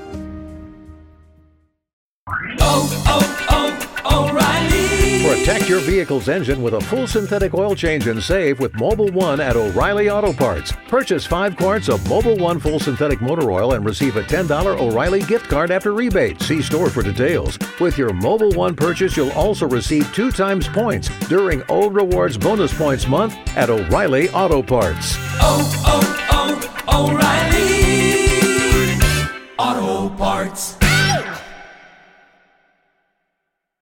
O'Reilly. Protect your vehicle's engine with a full synthetic oil change and save with Mobil 1 at O'Reilly Auto Parts. Purchase 5 quarts of Mobil 1 full synthetic motor oil and receive a $10 O'Reilly gift card after rebate. See store for details. With your Mobil 1 purchase, you'll also receive 2 times points during O Rewards Bonus Points Month at O'Reilly Auto Parts. O'Reilly Auto Parts.